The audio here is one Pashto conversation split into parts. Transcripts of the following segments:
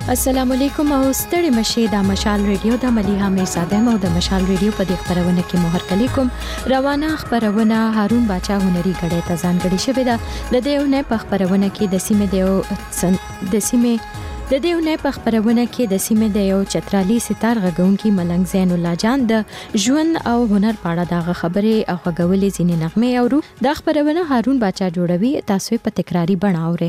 السلام علیکم او ستړي مشه د مشال ریډیو د مليحه میرزاده مو د مشال ریډیو په دې خبرونه کې مهر کلیکم روانه خبرونه هارون باچا هنري غړې ته ځانګړي شوې ده د دیونه په خبرونه کې د سیمې د سیمې د یو چترالي ستار غږونکي ملنګ زین الله جان د ژوند او هنر په اړه د خبرې او غوولې ځینې نغمه اورو د خبرونه هارون باچا جوړوي تاسو په تکراری بڼه اورئ.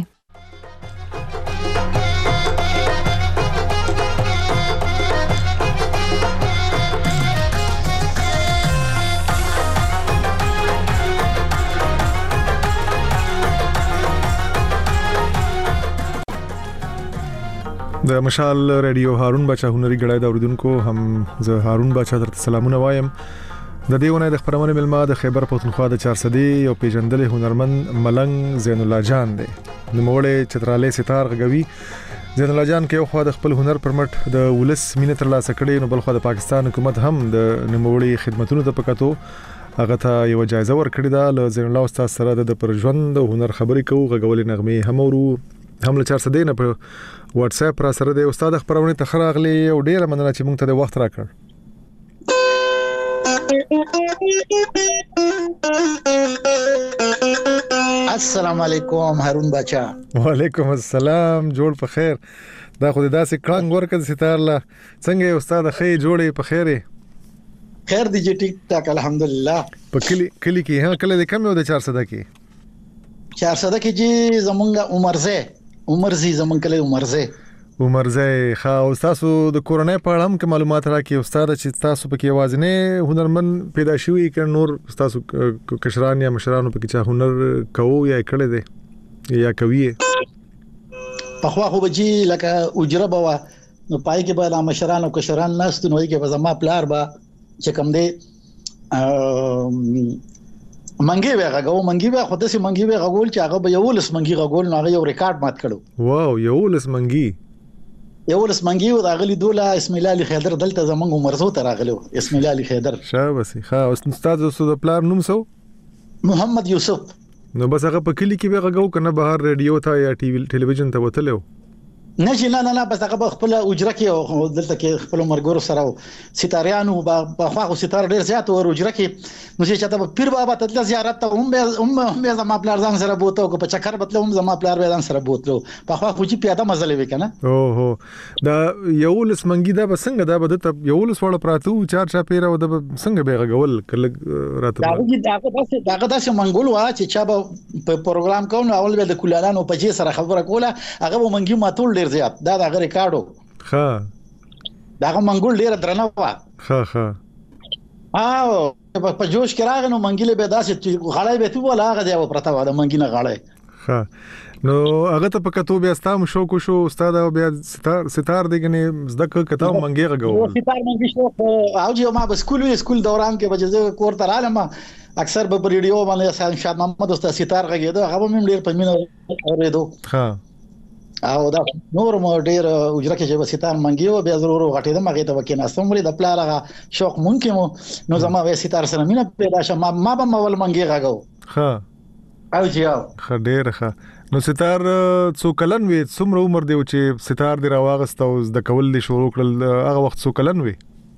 د مشال ریډیو هارون باچا هنري غړای دا اوریدونکو هم زه هارون باچا درته سلامونه وایم. د دیونه د خبرونه ملما د خیبر پختونخوا د 400 یو پیژندل هنرمند ملنګ زین الله جان دی. د موړې چترالي ستار غوي زین الله جان کې خو د خپل هنر پرمټ د ولس مینه تر لاسه کړي نو بل خو د پاکستان حکومت هم د نموړي خدماتونو د پکاتو هغه ته یو جایزه ورکړې ده. ل زین الله استاد سره د پر ژوند هنر خبرې کوو غوولې نغمه هم ورو هم له 400 نه په واتس اپ را سره د استاد خبرونه تخراغلي او ډیره مننه چې موږ ته د وخت راکړ. السلام علیکم هارون باچا. وعلیکم السلام جوړ په خیر. دا خو داسې کلنګ ورکړ ستار لا څنګه استاد خې جوړې په خیره خیر دی چې ټیک ټاک الحمدلله. په کلی کې ها کله د کم یو د 400 کې 400 کې چې زمونږ عمرزي زمونږ کله عمرزي ښه. او تاسو د کورونای په اړه هم معلومات راکړئ استاد چې تاسو پکې وازنه هنرمند پیدا شوی ک نور تاسو کشران یا مشرانو پکې چا هنر کوو یا کړی دی یا کوي په خو بجی لکه اجره بوا نو پای کې به مشران او کشران ناست نو کې به زما پلار با چې کوم دی منګي به خو داسې منګي به غول چې هغه به یو لس منګي غول نو هغه یو ریکارډ مات کړو. واو یو لس منګي او راغلی دوله اسم الله علي خیدر دلته زمونږ مرزو ته راغلو. اسم الله علي خیدر شاباسي ښه. استاد د پلار نوم سو محمد یوسف. نو بس هغه په کلی کې به غو کنه بهر ریډیو ته یا ټلویزیون ته وتلو نه بس هغه خپل اجره کې دلته کې خپل مرګور سره ستاریانو په خواخو ستار ډیر زیات او اجره کې نو چې چاته پیر بابا ته زیارت ته هم زما پلار ځان سره بوته او په چکر بتلو هم زما پلار ځان سره بوتلو په خواخو چې پیاده مزلې وکنه. اوه دا یو لس منګي دا بسنګ دا بده یو لس وړ پراتو چار چا پیره او د څنګه به غول کله راته دا داسې منګول وا چې چا په پروګرام کوو اول به د کولانو په جې سره خبره کوله هغه منګي ماتول زیات دا د ریکارډو ښه دا منګول ډیر درنه وا ښه او په جوش کې راغنو منګیله به داسې غړای به تو ولا هغه دی پرتا و د منګینه غړای ښه. نو هغه ته پکاتو بیا ستام شو استاد او بیا ستار دیګنه زده کته منګي غو ستار منګي شو او چې ما به سکول دوران کې بجزه کور ته رالم اکثر به ریډیو باندې شاد محمد استاد ستار غږیدو هغه هم ډیر په مینه اوریدو. ها او دا نور مو ډیر اجره کې چې ستار منګیو بیا ضرور غټې د مغه ته وکیناستم ولې د پلارغه شوق مونږ نو زما به ستار سره مینه پیدا شه ما به مول منګي غاغو. ها او جیاو ډیر ښه. نو ستار څو کلن وي څومره عمر دی چې ستار دی راوغست او د کول دی شروع کړل هغه وخت څو کلن وي؟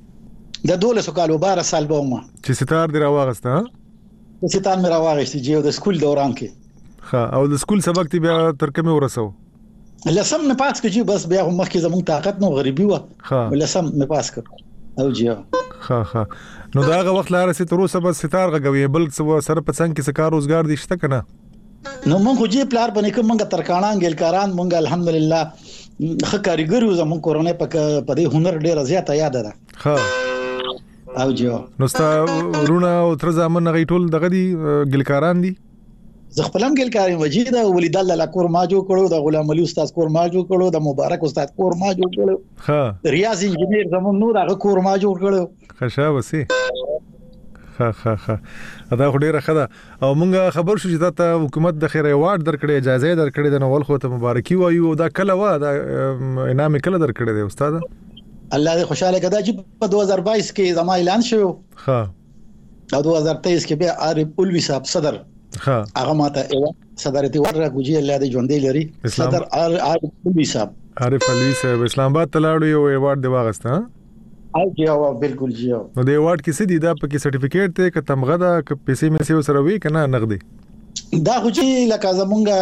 د 12 کالو 12 سال به ما چې ستار دی راوغست. ها ستار مې راوغست چې د سکول دوران کې. ها او د سکول سبق تی بیا تر کومه ورسو؟ لسم نه پات کړي بس بیا مخکې زموږ طاقت نو غریبي و لسم نه پاس کړ او جیا ها نو دا هغه وخت لاره سي تر اوسه بس ستار غوي بل سره پڅنګ کې سکار روزګار دي شته کنه. نو مونږ خو جی پلار باندې کوم مونږ ترکانان ګلکاران مونږ الحمدلله خ کاریګر یو زموږ کورونه په دې هنر ډیر زیاته یاد ده. ها او جیا نو ستا رونه او تر زمون غي ټول دغه دي ګلکاران دي. زه خپلم ګلکاري مجید او ولید الله کور ما جوړ کړو د غلام علي استاد کور ما جوړ کړو د مبارک استاد کور ما جوړ کړو. ها ریاض انجینیر زمون نور هغه کور ما جوړ کړو. خشا وسی ها دا خډيره خدا او مونږ خبر شو چې ته حکومت د خیر ایوارډ درکړې اجازه درکړې د نوول خو ته مبارکي وایو دا کله وا دا انعام کله درکړې دی استاد؟ الله دې خوشاله کړه چې په 2022 کې زما اعلان شو. ها او 2023 کې به عارف الوی صاحب صدر هغه ماته صدارتي ورغوږي الله دې ژوندې لري صدر عارف الوی صاحب عارف علوی صاحب اسلام آباد تلاړو یو ایوارډ دی واغسته او جی او بالکل جی او نو د ایوارډ کې څه دي دا پکې سرټیفیکیټ ته ک تمغه دا ک پیسې مې سره سره وی کنه نغدي دا خو چې لکه زمونږه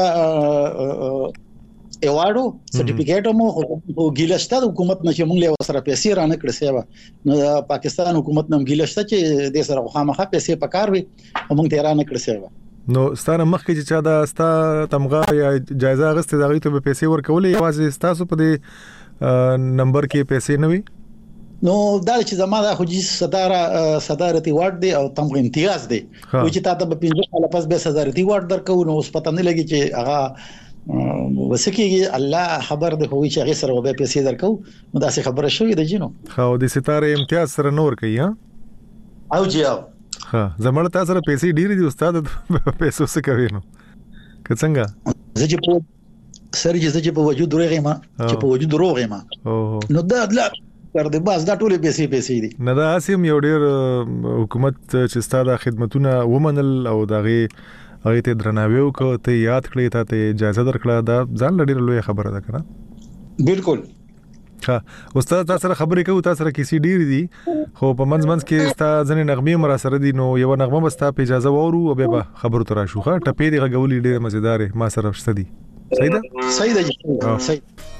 ایوارډو سرټیفیکیټ مو خو ګیلشته د حکومت نشه مونږ له سره پیسې رانه کړې سیوا نو پاکستان حکومت نم ګیلشته چې د سره خامخا پیسې پکار وي مونږ ته رانه کړې سیوا نو ستاره مخکې چې چا دا ستا تمغه یا جایزه غسته دغه ته پیسې ورکولې یوازې تاسو په دې نمبر کې پیسې نه وي نو دا چې زماده خو جی صدارتي وارد دی او تمغه امتیاز دی و چې تاسو په 15 سال پس به صدارتي وارد درکو نو اوس پته نه لګي چې هغه وسکیږي الله خبر دی خو چې هغه سره به پیسې درکو نو دا څه خبره شوې ده جنو خو د ستاره امتیاز سره نور کوي ها او جی او ها زمړ تاسو سره پیسې ډېری دي استاد پیسې څه کوي نو که څنګه زه چې په وجود روغې ما چې په وجود روغې ما نو دا لا تر دې باز دا ټولې پیسې دي نه دا اسیم یو ډېر حکومت چې ستاسو خدمتونه ومنل او دغه هغه ته درناوی وکړه ته یاد کړی ته اجازه درکړه دا ځان لډیر لوی خبره ده کنه بالکل ها استاد تاسو سره خبرې کوو تاسو سره کیسې ډېر دي خو په منځ کې تاسو ځنې نغمې مرا سره دي نو یو نغمه بس تاسو اجازه وورو او به خبرو تر شو ښه ټپې دی غولې ډېر مزیدار ما سره شته دي صحیح ده صحیح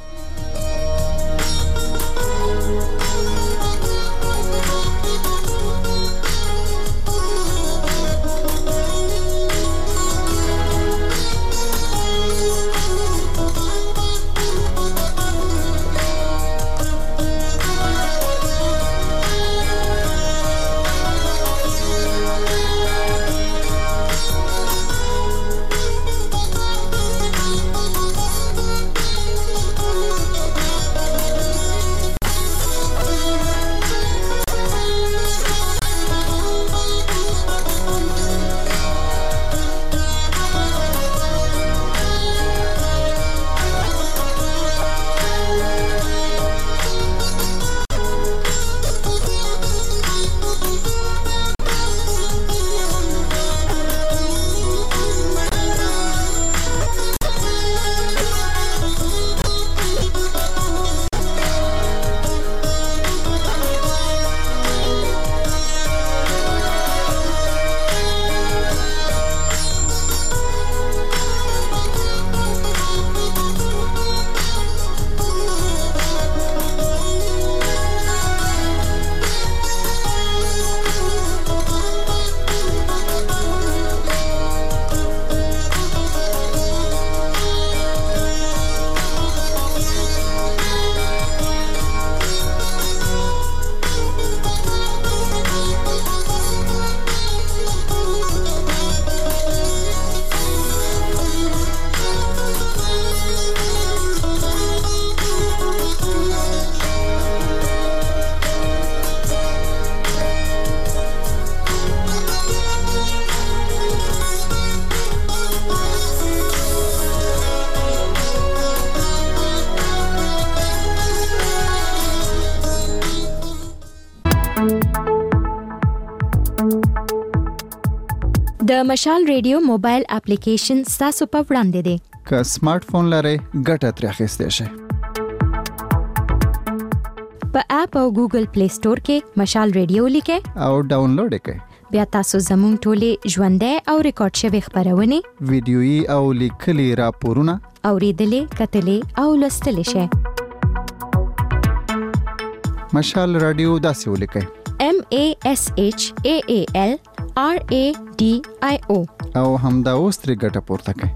د مشال ریډیو موبایل اپلیکیشن تاسو په وړاندې دی که سمارټ فون لرئ ګټه ترې اخیستی شئ په اپ او ګوګل پلی سٹور کې مشال ریډیو لیکئ او ډاونلوډ کړئ بیا تاسو زموږ ټولې ژوندۍ او ریکارډ شوي خبرونه ویډیويي او لیکلي راپورونه اوریدلې کتلې او لوستلې شئ مشال رادیو داسې ولیکئ MASHAALRADIO او همدا اوس ترې ګټه پورته کړئ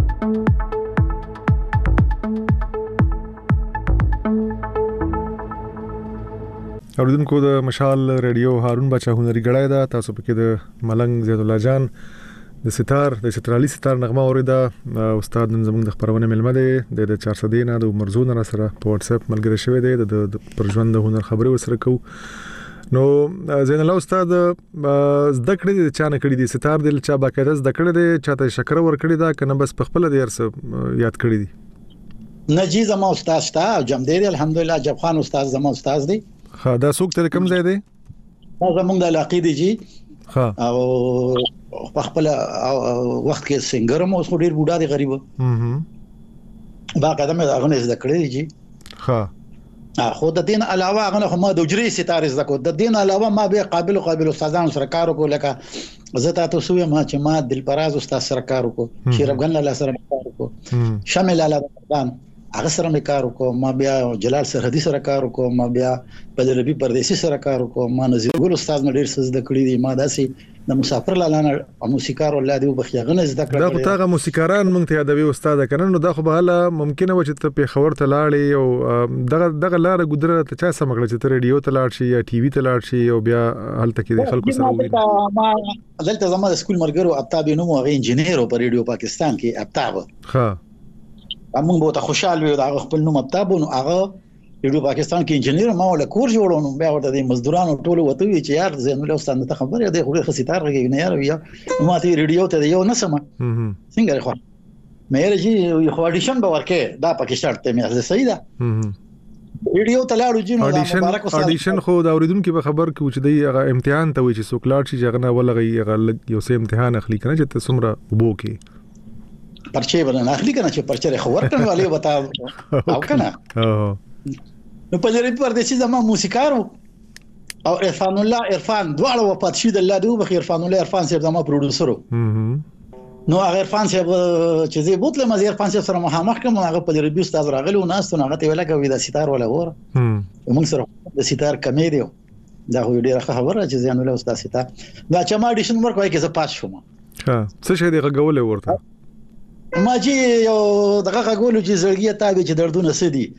اوریدونکو د مشال ریډیو هارون بچا هنري غړای دا تاسو پکې د ملنګ زید الله جان د سترالي ستار نغمه اوریدا استاد نن زموږ د خبرونه ملمه دی د 400 نه د مرزون را سره په واتس اپ ملګری شوی دی د پرژوند د هنر خبرې وسره کو نو زین الله استاد زده کړې دي چا نه کړې دي ستار دل چا باقاعده زده کړې دي چاته شکر ور کړې دا کنه بس په خپل د ارس یاد کړې دي نجی زما استاد تا جمع دی الحمدلله جب خان استاد زما استاد دی ها دا څوک تر کوم ځای دی دا زمونږ د علاقې دی جی ها او په خپل وخت کې سنگر مو اوس ډیر بوډا دی غریب باقاعده مې هغه نه زده کړې دي جی ها خو د دین علاوه غنه ما د اجري ستاره زکو د دین علاوه ما به قابل استادانو سره کار وکړ لکه زه تاسو سوې ما چې ما دلپراز استاد سره کار وکړ شیرفغن لاله سره کار وکړ شامل لاله هغه سره کار وکړ ما بیا جلال سرحدي سره کار وکړ ما بیا بدربي پردیسي سره کار وکړ ما نذیر ګل استاد نه ډیر څه زده کړی دي ما داسې د مسافر لاله موسیقار ولادي وبخیغنه زده کړل دا خو تاغه موسیقاران مونږ ته یادوي استاد کنه نو دا خو به هله ممکنه و چې ته په خبر ته لاړې او دغه لار ګذره ته چا سمګل چې ته ریډیو ته لاړ شي یا ټي وي ته لاړ شي او بیا هلته کې د خلکو سره وګورې ما دلته زما د سکول مرګرو ابتاب نوم هغه انجینیر په ریډیو پاکستان کې ابتاب موږ به ته خوشاله وي دا خپل نوم ابتاب نو هغه ریډیو پاکستان کې انجینیر ما ول کور جوړونو بیا ورته د مزدورانو ټولو وته وی چې یار زین له استاد ته خبره ده خو خسیتار غږی نه یار بیا ما ته ریډیو ته یو نسمه څنګه خو مې راځي خو اډیشن به ورکه دا پکې شرط ته مې صحیح ده ریډیو ته لاړو جنو مبارک استاد اډیشن خو دا اوریدونکو به خبر کې چې دی هغه امتحان ته وی چې سوکلاټ شي ځغنه ولغی هغه یو سه امتحان اخلي کنه چې ته سمره وبو کې پرچې ورنه اخلي کنه چې پرچې خبر کړو علي وتا او کنه نو په لري پردیسي زما موسیقارو او عرفان دواړه وفات شي د الله دی بخیر عرفان الله صاحب زما پروډوسر نو هغه عرفان صاحب چې زه بوتله مزه عرفان صاحب سره مخامخ کوم هغه په لري استاد راغلی او ناس ته هغه ته ویل کوي د ستار ولا وره موږ سره د ستار کمې دی دا خو ډیره خبره چې ځان له استاد ستار دا چې ما اډیشن ورکوي کې زه پاس شوم څه شي دی غوولې ورته ما چې یو دغه غوولو چې زړګي تابع چې دردونه سدي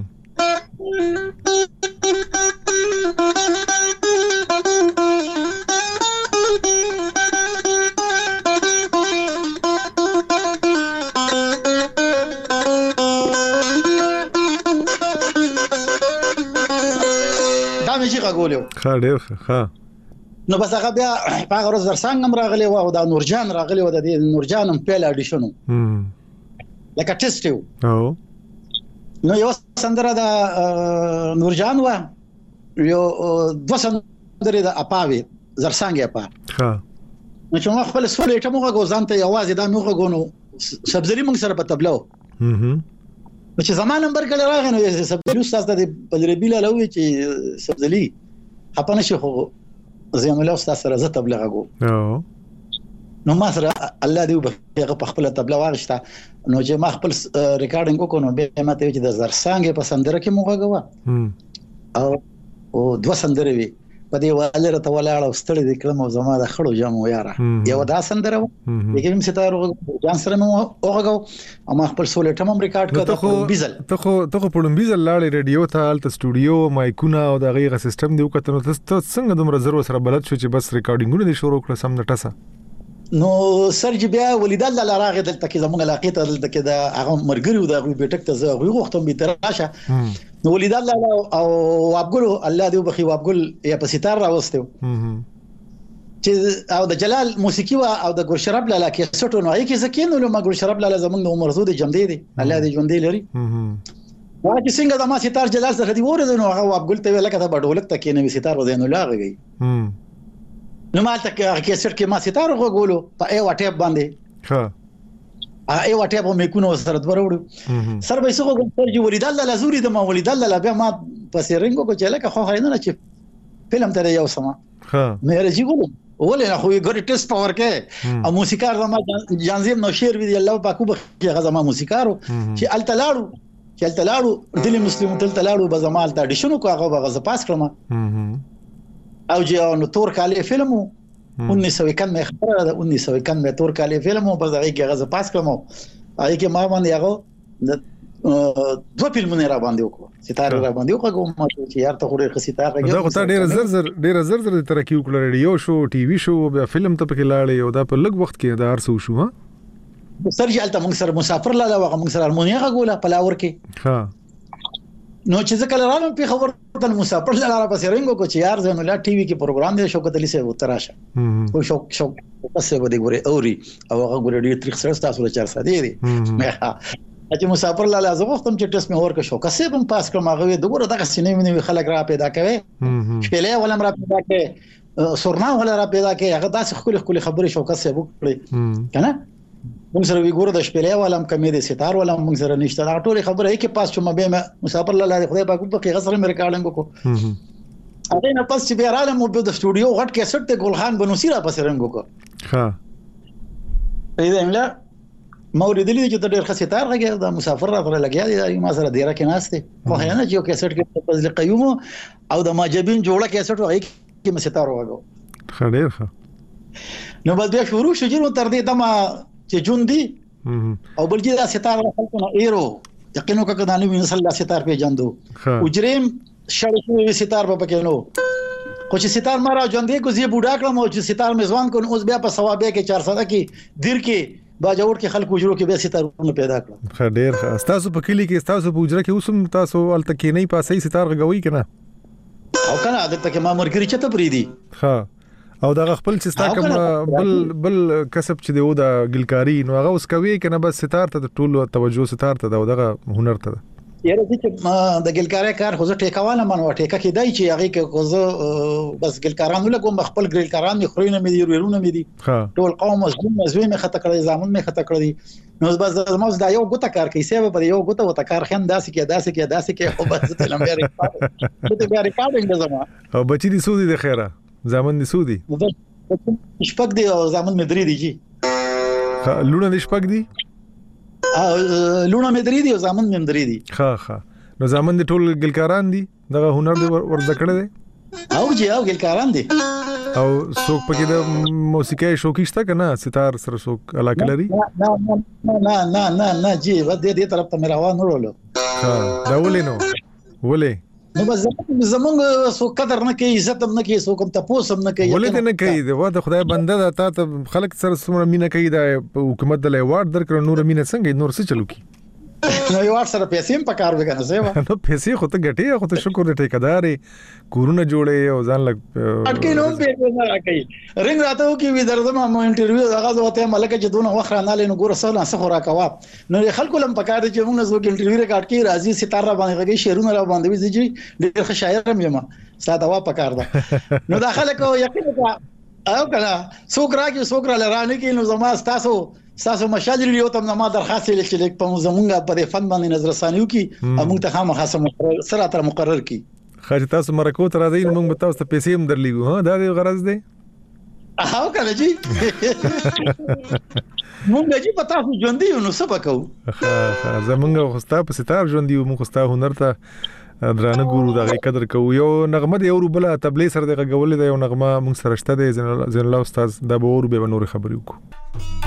دا مې چې غوولو ډېر ښه نو بس هغه بیا هغه ورځ درسنګ هم راغلی و او دا نورجان راغلی و د نورجان هم پیل اډیشنو لکه ټیسټ یو نو یو سندره د نورجان و یو دو سندره د اپاوي زرسنګ اپا نو چې ما خپل سولې ته موږ غوځانته یوازې دا موږ غونو سبزري موږ سره په تبلو چې زمان نمبر کله راغی نو سبزري استاد د بلربي له لوي چې سبزري خپنه شي خو زم له استاد سره زه تبلیغ غو نو ما سره الله دې هغه په خپل تبلیغ واغشته نو چې ما خپل ریکارډینګ وکړو نو به ماته چې د زرسنګ په سندره کې موږ غوا او دوه سندره وی په دې والره ته ولاړ او ستړي د کلم او زما د خړو جامو یاره یو دا سندره لیکن ستاره جان سره مو اوغه او ما خپل سولې ټم ریکارډ کړو بیزل ته په بیزل لاړې ریډیو ته الته سټوډیو مایکونه او د غیغه سیستم دی وکړو ته څنګه دومره زرو سره بلد شو چې بس ریکارډینګونه دي شروع کړ سم نټسه نو سرج بیا ولیدل لا راغی دلته کې زموږ علاقې ته دلته کې د هغه مرګریو د غوي بیٹک ته زه غوښتم به تراشه نو ولیدل او وابګل الله دې بخي وابګل یا په ستار راوستو چې او د جلال موسیقي او د ګورشراب لاله کې سټو نو کې زکینو له ما ګورشراب لاله زموږ د عمر زود جمدې دي الله دې ژوندې لري واکه څنګه د ما ستار جلال سره دی ورته نو هغه وابګل ته لکه ته بډولک ته کې نو ستار ودین لاغي نو مالته کې سر کې ما ستاره غوولو په ای واټیب باندې ها ای واټیب مې کو نو سره دروړو سر به څه کوم چې ولیدل لا زوري د ما ولیدل لا بیا ما پسې رنګو کو چې لکه خو خاينه چې فلم ته یو سما ها مې راځي ګورم ولې خو یې ګوري ټیسټ پاور کې او موسیقار زما جانزیم نو شیر وی الله پاکو به غزما موسیقارو چې التلاړو دلی مسلمان التلاړو به زما الته اډیشنو کو هغه به غز پاس کړم او چې نو تور کالی فلمو 1991 خبره ده 1991 تور کالی فلمو په ځای کې غزه پاس کړم هغه کې ما باندې هغه دوه فلمونه را باندې وکړو ستاره را باندې وکړو ما چې یار ته خوري ستاره راګي دا خو ډېر زر ترقی وکړه ریډیو شو ټي وي شو بیا فلم ته پکې لاړې او دا په لږ وخت کې دا ارسو شو ها سرجی الته موږ سره مسافر لاله وغه موږ سره هارمونیا غوله په لاور کې ها نو چې ځکه لرالم په خبر د مسافر لاره پسې رنګو کو چې یار زه نو لا ټي وي کې پروګرام دی شوکت علي سه وتراشه او شوک پسې بده ګوري اوري او هغه ګوري ډیر تریخ سره تاسو له 400 دی چې مسافر لاله زه وختم چې ټیسټ مې ورکه شوکت سه هم پاس کړم هغه د ګوره دغه سینې منې خلک را پیدا کوي شپېلې ولم را پیدا کوي سورنا ولا را پیدا کوي هغه داسې خپل خبرې شوکت سه وکړي کنه موږ سره وی ګوره د شپېلې ولم کمې د ستار ولم موږ سره نشته دا ټول خبره هي کې پاس چې مبه مسافر لاله خدای پاک په کې غسر مې ریکارډینګ وکړو هغه نه پاس چې بیا رااله مو د سټوډیو غټ کیسټ ته ګلخان بنوسی را پس رنګ وکړو ها پیدا املا موریدلی چې ډېر ښه ستار غږی دا مسافر را پر لګیا دي ما سره ډیره کې ناشته خو هیڅ نه چې کیسټ کې په ځل قیوم او د ماجبین جوړه کیسټ وایي کې مستار وغو خډیر ښه نو بل بیا شروع شو چې تر دې دمه چې جون دی او بل چې دا ستار خلکو نه ایرو یقینو کا کدانې ویني صلی الله ستار په جندو اجریم شړې ستار په پکې نو خو چې ستار مارا جندې کو زی بوډا کړم او چې ستار میزوان کو اوس بیا په ثوابه کې 400 کې دیر کې باجوړ کې خلکو جوړو کې به ستارونه پیدا کړل خډیر ښه تاسو په کلی کې تاسو په اجره کې اوسم تاسو الته کې نه پاسې ستار غوي کنه او کنه عادت ته ما مرګري چته پریدي ها او دا خپل چې ستا کوم بل کسب چې دی او دا ګلکاری نو هغه اوس کوي کنه بس ستار ته ټول توجه ستار ته دا دغه هنر ته یاره چې د ګلکاري کار خو زه ټیکاوانه منو ټیکا کې دای چې هغه کې خو زه بس ګلکارانو له کوم خپل ګلکاران نه خورینه مې دی ورونه مې دي ټول قوم مزوم مې خطا کړی زامن مې خطا کړی نو بس زموږ دا یو ګوته کار کوي سبب په یو ګوته وته کار خن داسې کې او بس ته لمبه ریکارډینګ زما او بچی دي سودی د خیره زامن دي سودی شپږ دي او زامن مې درې دي جی لونه دي شپږ دي لونه مې درې دي او زامن مې درې دي ها نو زامن دي ټول ګلکاران دي دغه هنر دي ورزده کړی دي او جی او ګلکاران دي او څوک پکې د موسیقي شوقي شته کنه ستار سره څوک علاقه لري نه جی ود دې طرف ته مې روان ورولو دا ولې نو بس زمونږ سو قدر نه کوي عزت هم نه کوي سو کوم تاسو هم نه کوي ولې نه کوي دا د خدای بنده دا ته خلک سره سره مینه کوي دا حکومت د ایوارډ درکړ نور مینه څنګه نور څه چلو کی نو ایوارډ سره پیسې هم پکار وګنه سیوا نو پیسې خو ته ګټي خو ته شکر دې ټیکدارې کورونه جوړې او ځان لګ اټکې نو پیسې نه راکې رنګ راته کی وی درځم مو انټرویو دغه ځوته ملک چې دونه وخت نه لینو ګور سره څه خورا کوا نو خلکو لم پکار دي چې موږ زو کې انټرویو ریکارډ کی راځي ستاره باندې غږی شعرونه را باندې وځي ډېر ښه شاعر هم یم ساده وا پکار ده نو داخله کو یقین کا او کنه څوک راځي څوک را لرانه کې نو زما تاسو مشاجر یو تم ما درخواست لیکل په زمونږه په فن باندې نظر ثانیو کې موږ ته خامخا سره تر مقرر کی خاطر تاسو مرکو تر راځي موږ تاسو ته پیسې هم درلیږو ها دا د غرض دی هاو کنه جی موږ جی پتا خو ژوند دی نو څه وکاو زمونږ خوستا په ستار ژوند دی موږ خوستا هنر ته درانه ګورو دا قدر کوو یو نغمه دی او بل تبلیغ سره دغه غول دی یو نغمه موږ سره شته دی زین الله استاد دا به اور به نور خبرې وکړو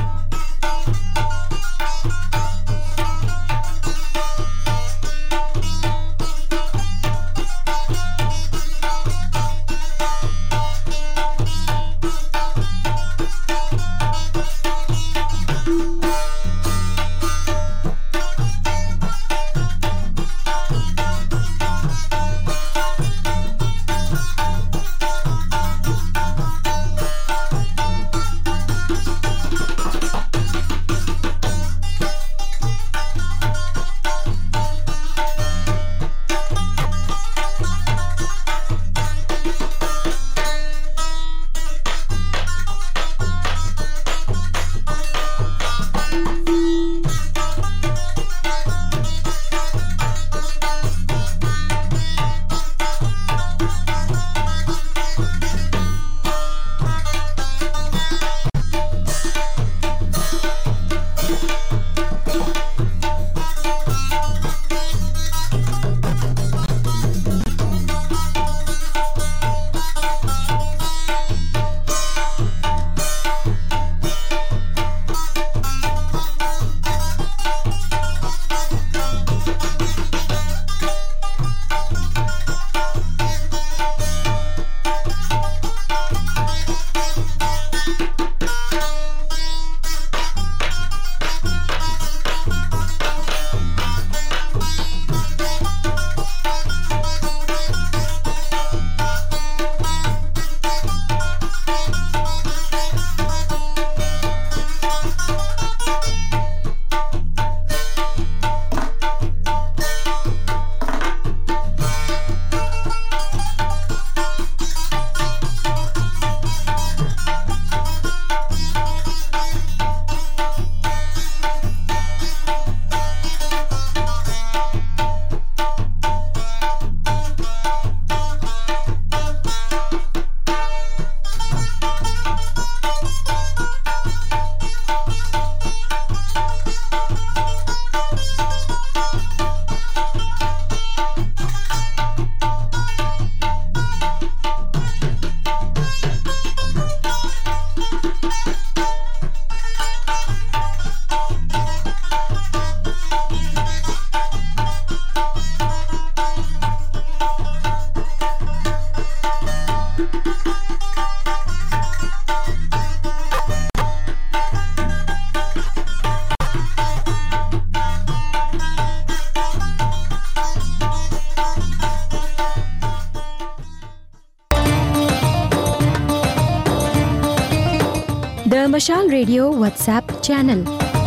مشال ریډیو واتس اپ چینل.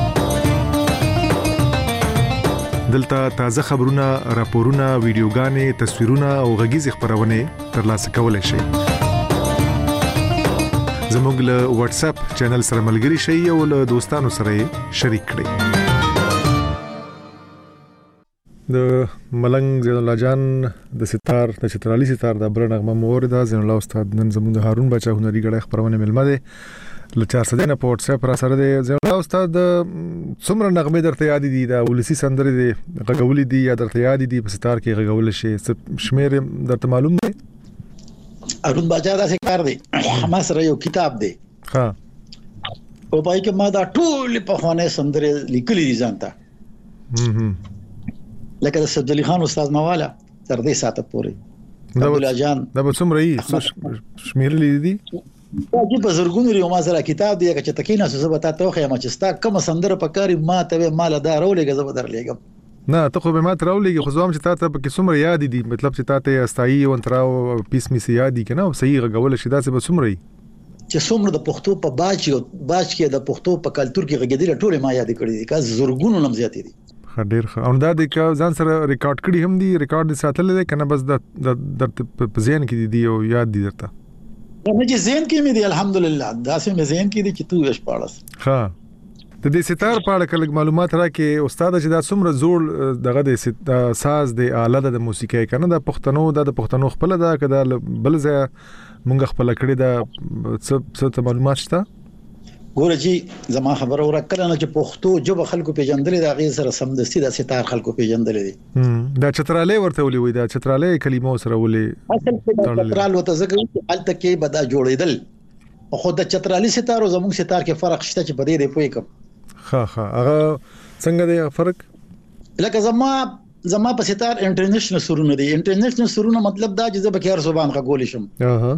دلته تازه خبرونه، راپورونه، ویډیوګانې، تصویرونه او غږیز خبرونه ترلاسه کولای شئ. زموږ له واتس اپ چینل سره ملګري شئ او له دوستانو سره شریک کړئ. د ملنګ زین الله جان د ستار د چترالي ستار د برنغمه مورده زین الله استاد نن زموږ د هارون بچا هنري غړي خبرونه ملمه ده ل 400 نه په واتس اپ را سره ده. زین الله استاد څومره نغمه درته یاد دي د ولسی سندره دي غږولې دي یا درته یاد دي په ستار کې غږول شي شمیر درته معلوم دی؟ هارون بچا دا څه کار دی ما سره یو کتاب دی ها او پای کې ما دا ټول په خوانه سندره لیکلې دي ځانته لکه د سید علي خان استاد مواله تر دې ساعت پورې عبد الله جان دا به څومره یې شمیرلې دي چې په زرګونو ریو ما سره کتاب دی چې تکینه څه به تاسو خو ما چې ستا کوم سندره پکاري ما ته مال دا رولېګه زه بدر لېګم نه ته خو به ما تراولېږي خو زوم چې تاسو په کې څومره یاد دي مطلب چې تاسو استایي او تراو پیس می سي یاد دي کنه او صحیح غول شي دا څه به څومره چې څومره د پښتو په باج کې د پښتو په کلچر کې غږېدل ټول ما یاد کړی دي کا زرګونو نم زیاتې دي ډیر ښه. او دا د ځان سره ریکارډ کړي هم دي ریکارډ ساتل دي کنه بس د په ذهن کې دي او یاد دي درته نه چې ذهن کې مې دي الحمدلله دا سه مې ذهن کې دي چې تو وش پاړس. ها د دې ستار په اړه کله معلومات راکې استاد چې دا څومره زوړ دغه د ساز د آله د موسیقي کنه د پښتنو خپل دا کده بل ځای مونږ خپل کړی دا څه معلومات شته؟ ګوره چې زما خبره ورکړه نه چې پښتو جوب خلکو پیژندل دا غي سره سمدستي د ستار خلکو پیژندل دي. دا چتراله ورته ولي وي دا چتراله کلمو سره ولي اصل چترال وته زګو چې الته کې بدا جوړیدل خو د چترالي ستار او زموږ ستار کې فرق شته چې بده دی پوي کوم. ها هغه څنګه دی فرق؟ لکه زما په ستار انټرنیشنل سرونه دي. انټرنیشنل سرونه مطلب دا چې زه به کار زبان غول شم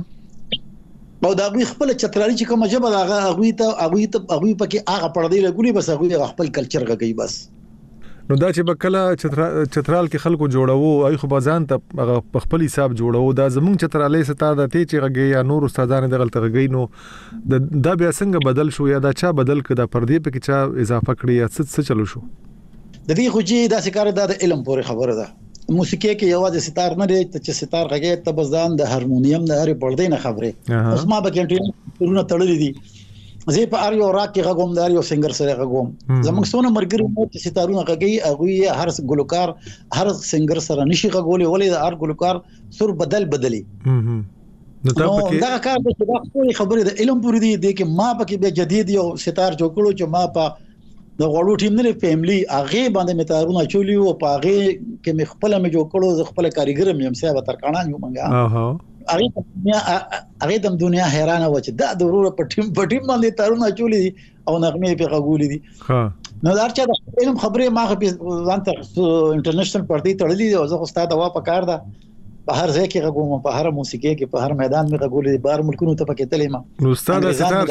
او دا غوي خپل چترالي چې کومه جبه دا غوي پکې هغه پردي لګولي بس غوي خپل کلچر غږی بس. نو دا چې بکله چترال کې خلکو جوړاو اي خو بازان ته په خپل حساب جوړاو دا زمونږ چترالي ستاره د تی چې غږی یا نور استادانه د غلط غږی نو دا بیا څنګه بدل شو یا دا چا بدل کړه پردي پکې چا اضافه کړی یا څه چلو شو؟ د دې خو چې دا څه کار د علم پورې خبره ده. موسیقي کې یوازې ستار نه دی چې ستار غږی ته بزدان د هارمونیم د هرې پردې نه خبره اوس ما به کې ټولونه تړلې دي زه په اریو راک کې غوم د اریو سنگر سره غوم زموږ څونه مرګري چې ستارونه غږی هغه هر ګلوکار هر سنگر سره نشي غولې ولې د هر ګلوکار سر بدلی نو دا کار د خبره د علم پوری دی کې ما پکې به جدید یو ستار جوړ کړو چې ما په د غوړو ټیم نه فیملی هغه باندې متارونه چولی او په هغه کې مخ خپل مې جوړ کړو خپل کاریګر مې هم سیاوه ترکانان یو منګه هغه د دنیا حیرانه و چې دا د ورور په ټیم باندې تارونه چولی او نغمه په غوولې دي. نو دا چې د علم خبره ما په ځان ته انټرنیشنل پارټي تړلې او زه خو ستاسو وا پکار ده په هر ځای کې غووم په هر موسیقي کې په هر میدان کې غوولې بار ملکونو ته پکې تلې ما. نو استاد ستار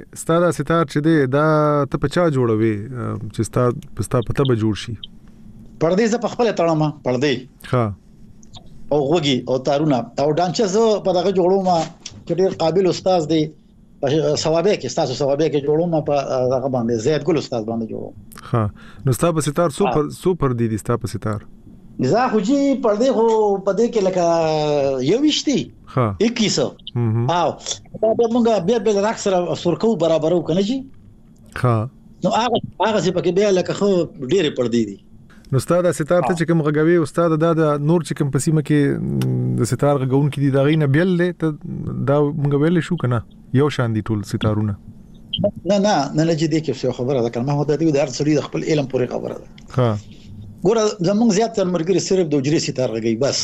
چې دی دا ته په چا جوړوي چې استاد پته به جوړ شي؟ پردې ز په خپل تړم پردې ها او غوږی او تارونه او ډانچز په دغه جوړوم چې ډیر قابل استاد دی په ثوابه کې تاسو ثوابه کې جوړوم په هغه باندې زید ګل استاد باندې جوړوم. ها نو استاد په ستار سوپر دی استاد په ستار زه خو جی پردې خو پدې کې لکه یو وشتي ها 2100 او دا موږ بیا راک سره سرکو برابرو کنه جی ها نو هغه چې پکې بیا لکه خو ډېر پردې دي. نو استاد ستار ته چې کوم غږوي استاد دا د نور چې کوم پسیمه کې د ستار غږون کې دي دا غینه بیل له دا موږ ویل شو کنه یو شان دي ټول ستارونه نه چې دې کې څه خبره ده کلمه هدا دي د هر څړي د خپل علم پورې خبره ده. ها ګوره زمونږ زیات تر مرګري صرف د اجري ستار غږی بس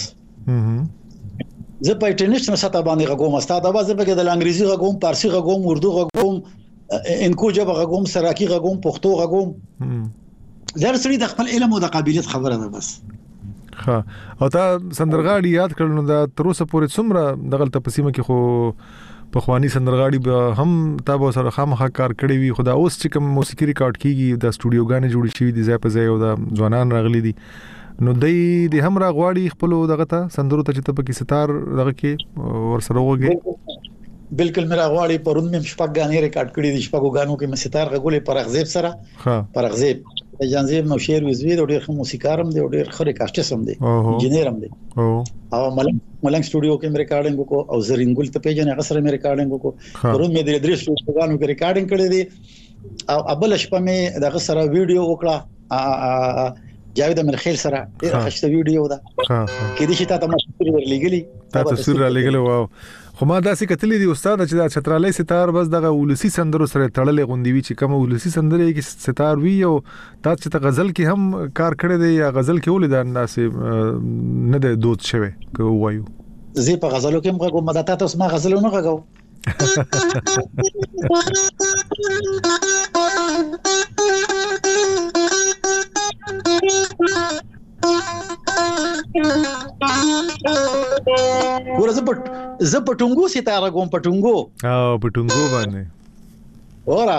زه په انټرنیشنل سطح باندې غږوم استاد اواز په کې د انګریزي غږوم پارسي غږوم اردو غږوم انکو جبه غږوم سراکی غږوم پښتو غږوم زر سړي د خپل علم او د قابلیت خبره ده بس. ها او تا سندرغاړي یاد کړل نو دا تر اوسه پورې څومره دغه تپسیمه کې خو په خواني سندرغاړي به هم تاسو سره خامخا کار کړی وي خدا اوس چې کوم موسیقي ریکارډ کیږي د سټوډیوګانې جوړې شوې دي ځای په ځای او د ځوانان راغلي دي نو د هم راغواړي خپل دغه ته سندرو ته چې ته پکې ستار دغه کې ور سره وګي بالکل میرا غواړي پرون مې شپږ غانې ریکارډ کړې دي شپږ غانو کې مې ستار غولې پر غزيب سره غزيب جانزيب نو شعر وزوی د ډېر موسیقارم دی او ډېر خره کاشټسم دی انجینرم دی او ملنګ سټوډیو کې مې ریکارډینګ وکړو او زرینګل ته پیژنې غسر مې ریکارډینګ وکړو پرون مې د درې سټوډیو غانو کې ریکارډینګ کړې دي او ابل شپه مې دغه سره ویډیو وکړه جاوید امرخیل سره ډېر ښه ویډیو ده کې دي چې تاسو تصویر ورلګلی تاسو تصویر لګلی واو خو ما داسې کتلې دي استاد چې دا چترالي ستار بس دغه ولسی سندرو سره تړلې غوندي وی چې کوم ولسی سندرې کې ستار وی او تاسو چې غزل کې هم کار کړی دی یا غزل کې ولې دا ناسې نه د دوت شوی کو وایو زه په غزلو کې موږ مدته تاسو ما غزلونه غاو ورزه پټونګو ستاره کوم پټونګو پټونګو باندې اورا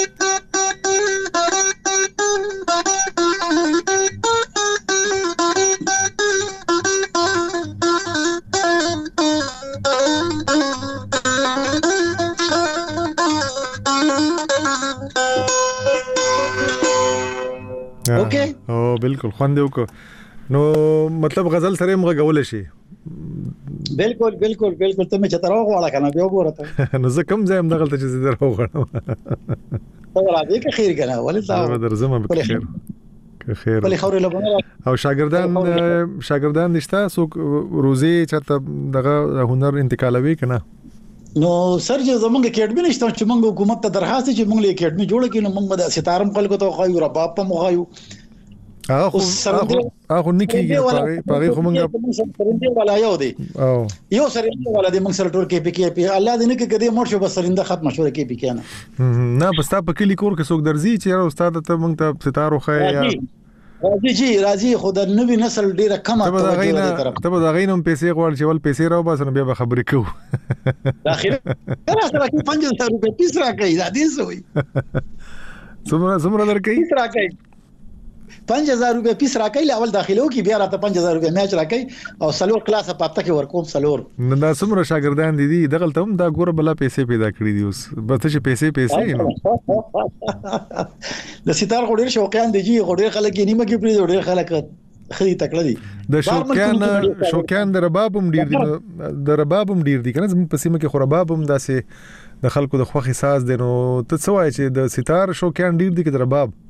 اوکے او بالکل خوند یو کو نو مطلب غزل سره موږ غول شي بالکل ته مې چتراو غواړه کنه بیا وګورته نو زه کوم ځای هم دغلت چې زه راو غواړم راځي که خیر کنه ولې تا درځم به خیر بلې خوري لبونه او شاګردان نشته سو روزي چرته دغه هنر انتقالوي کنه نو سرجه زمونږ اکیډمي نشته چې موږ حکومت ته درخواست چې موږ له اکیډمي جوړ کړو موږ د ستارم خلکو ته خو یو رباب په مخایو هغه نکیږي پاره خو موږ سرنده ولا یو دی او یو سرنده ولا دی موږ سره ټول کې پی الله دې نه کې کدي مور شو بس سرنده ختم شو کې پی کنه نه بس تا په کلی کور کې څوک درځي چې استاد ته موږ ته ستارو خای راځي خو د نوې نسل ډیره کمه توجه دي طرف ته به غینم پیسې غواړ چې ول پیسې راو بس نو بیا خبرې کوو داخله سره کې 5000 روپے پیس راکې دا دې سوې څومره درکې پیس راکې 5000 روپے پیس راکې اول داخلو کې بیا راته 5000 روپے میچ راکې او سلور کلاس په پاتہ کې ورکوم سلور نو دا څومره شاګردان دي دغلت هم دا ګوره بلا پیسې پیدا کړې دي اوس بس چې پیسې نو د ستار غوډیر شوقیان دي چې غوډیر خلک یې نیمه کې پری غوډیر خلک خري تکړه دي د شوقیان د ربابم ډیر دي کنه زموږ په سیمه کې خو ربابم داسې د خلکو د خوخي ساز دي نو ته څه وایې چې د ستار شوقیان ډیر دي کې د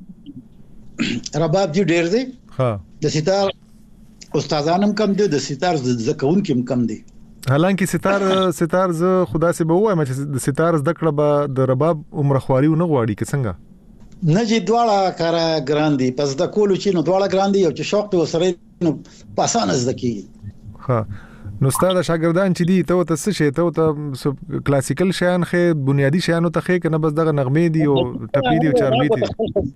رباب جی ډیر دی ها د ستار استادانم کم دي د ستار زکون کې کم دي حالانکه ستار ز خدا سي به وایم چې د ستار زده کړه به د رباب عمر خواري نه غواړي که څنګه نه جی دواړه کارا ګران دي پس د کولو چې نو دواړه ګران دي او چې شوق ته وسره نو پاسانه زده کیږي ها نو ستاسو شاګردان چې دي ته څه شي ته کلاسیکل شیان خې بنیادی شیانو ته خې کنه بس دغه نغمې دي او ټپې دي او چاربي دي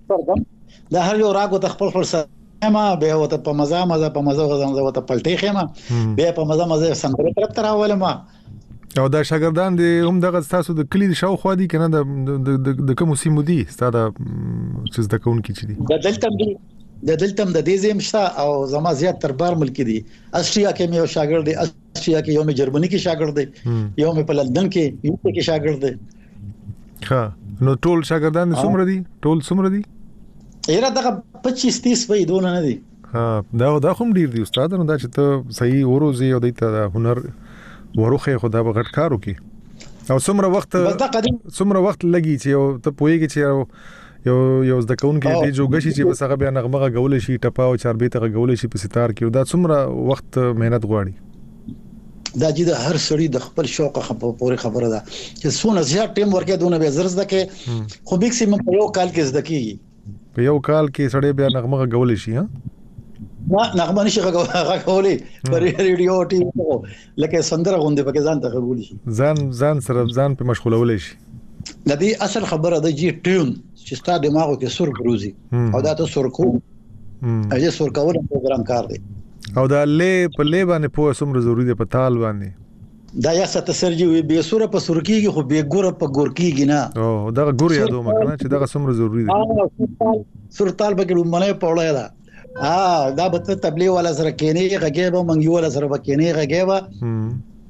دا هر یو راګو ته خپل ما به وته په مزه په مزه غزم وته پلټې خېما به په مزه سندره طرف ته راولم او دا شاګردان دي هم دغه تاسو د کلی شاو خو دي کنه د کوم سیمو دي ستاده چې د کون کی چي دي د دلتم د دې زم شته او زما زیات تر بار ملک دي استریا کې مې شاګرد دي استریا کې یو مې جرمني کې شاګرد دي یو مې په لندن کې یو کې شاګرد دي ها نو ټول شاګردان څومره دي یره دغه 25-30 وې دونه نه دي ها دا کوم ډیر دي استاد نو دا چې ته صحیح اوروزي او د هنر وروخه خدا به غټ کارو کی او څومره وخت لګي چې ته پويږي چې یو د کون کې دی جوګشي چې بس هغه بیا نغمه غول شي ټپا او چاربي ته غول شي په ستار کې دا څومره وخت مهنت غواړي دا چې د هر سړي د خپل شوق پورې خبره ده چې څونه زیات ټیم ورکې دونه به زرز ده کې خو میکسیمم په یو کال کې زده کیږي په یو کال کې سړی بیا نغمه غول شي ها نغمه نشي غولې پر ریډیو ټي وي لکه سندره غونډه پکې ځان ته غول شي ځان سره ځان په مشغولول شي د دې اصل خبره ده جی ټیون چې ستاسو دماغو کې سر بروزي او دا ته سر کو اجه سر کول پروګرام کار دی او دا لې په لې باندې په سمره ضروری دی په تال باندې دا یا ست سرجی وي به سوره په سور کېږي خو به ګور په ګور کېږي نه او دا ګور یادو مکنه چې دا سمره ضروری دی سور تال به ګلو منه پوره ده دا به تبلیغ ولا سره کېنی غږی به منګي ولا سره به کېنی غږی به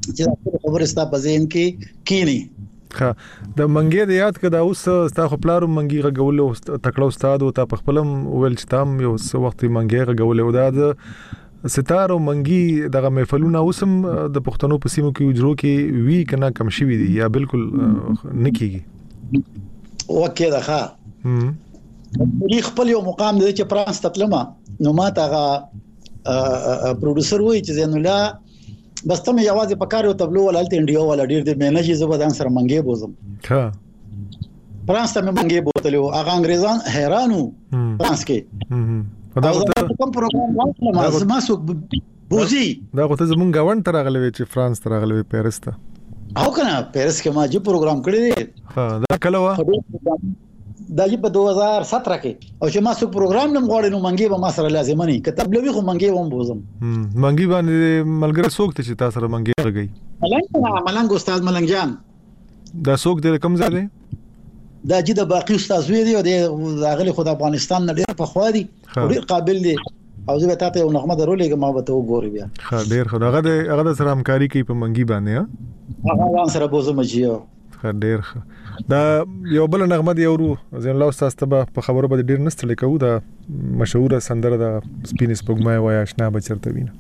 چې خبره ستا په ذهن کې کینی. ها د منګي د یاد کده اوس ستا خپلارو منګي غول او تکړه استاد او تا په خپلم ویل چې تام یو وخت منګي غول او د ستار او منګي دغه محفلونه اوسم د پښتنو په سیمو کې اجرو کې وی کنه کم شي وي یا بالکل نکېږي وکه دا ښه په خپل یو مقام دی چې فرانس تطلمه نو ما ته پروډوسر وای چې زین الله بس ته یوازې په کار او تبلو ولالته انډیا ولا ډیر دې مې نه شي زبردان سره منګي بوزم ها فرانس ته مې منګي بوتلو هغه انګريزان حیرانو فرانس کې دا کوم پروګرام راځي ما سو بوزي دا غوته زمون گاوند تر غلوي چې فرانس تر غلوي پیرس ته او کنه پیرس کې ما جو پروګرام کړی دی ها دا کله وا دا په 2017 کې او چې ما سو پروګرام نم غوړې نو منګي به ما سره لازم نه کتاب لوي خو منګي ووم بوزم منګي باندې ملګری څوک ته چې تاسو سره منګي غږی ملنګ استاد ملنګ جان دا څوک دې کم ځای دی دا چې د باقي استاد وی دی او د غلي خدای افغانستان نه ډیر په خوا دی ډیر قابل دی او زه به تاسو یو نغمه درولې ما به ته وګوري بیا ښه ډیر خو هغه سره همکاري کوي په منګي باندې هغه وان سره بوزم جیو ښه ډیر ښه دا یو بل نغمه دی ورو زين الله استاد ته په خبرو به ډیر نستل کوو دا مشهور سندره د سپینس پګمای وای آشنا بچرته وینه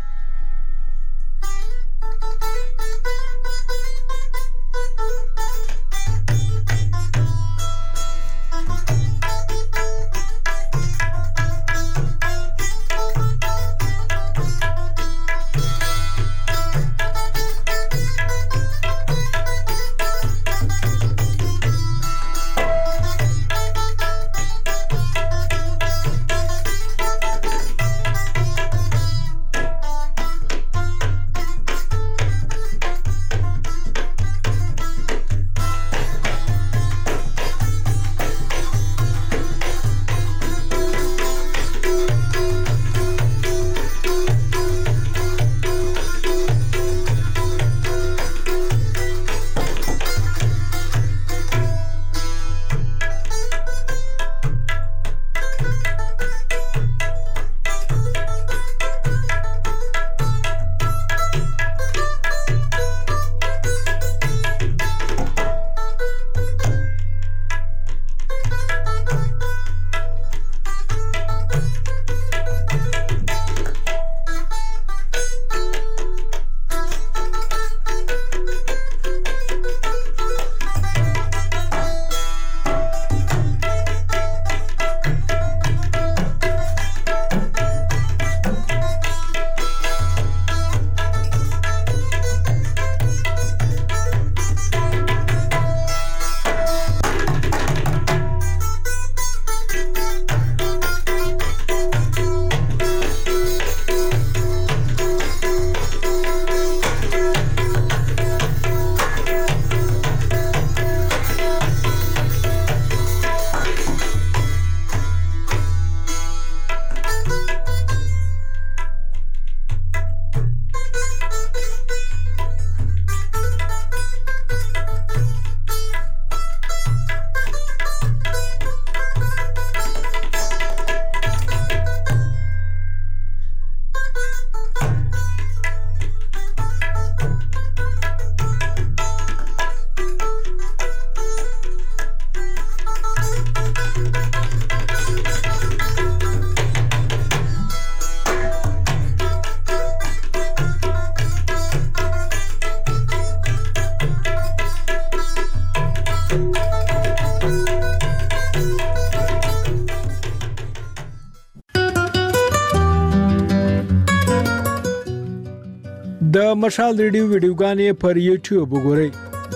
د مشال ریډیو ویډیوګانې پر یوټیوب وګورئ.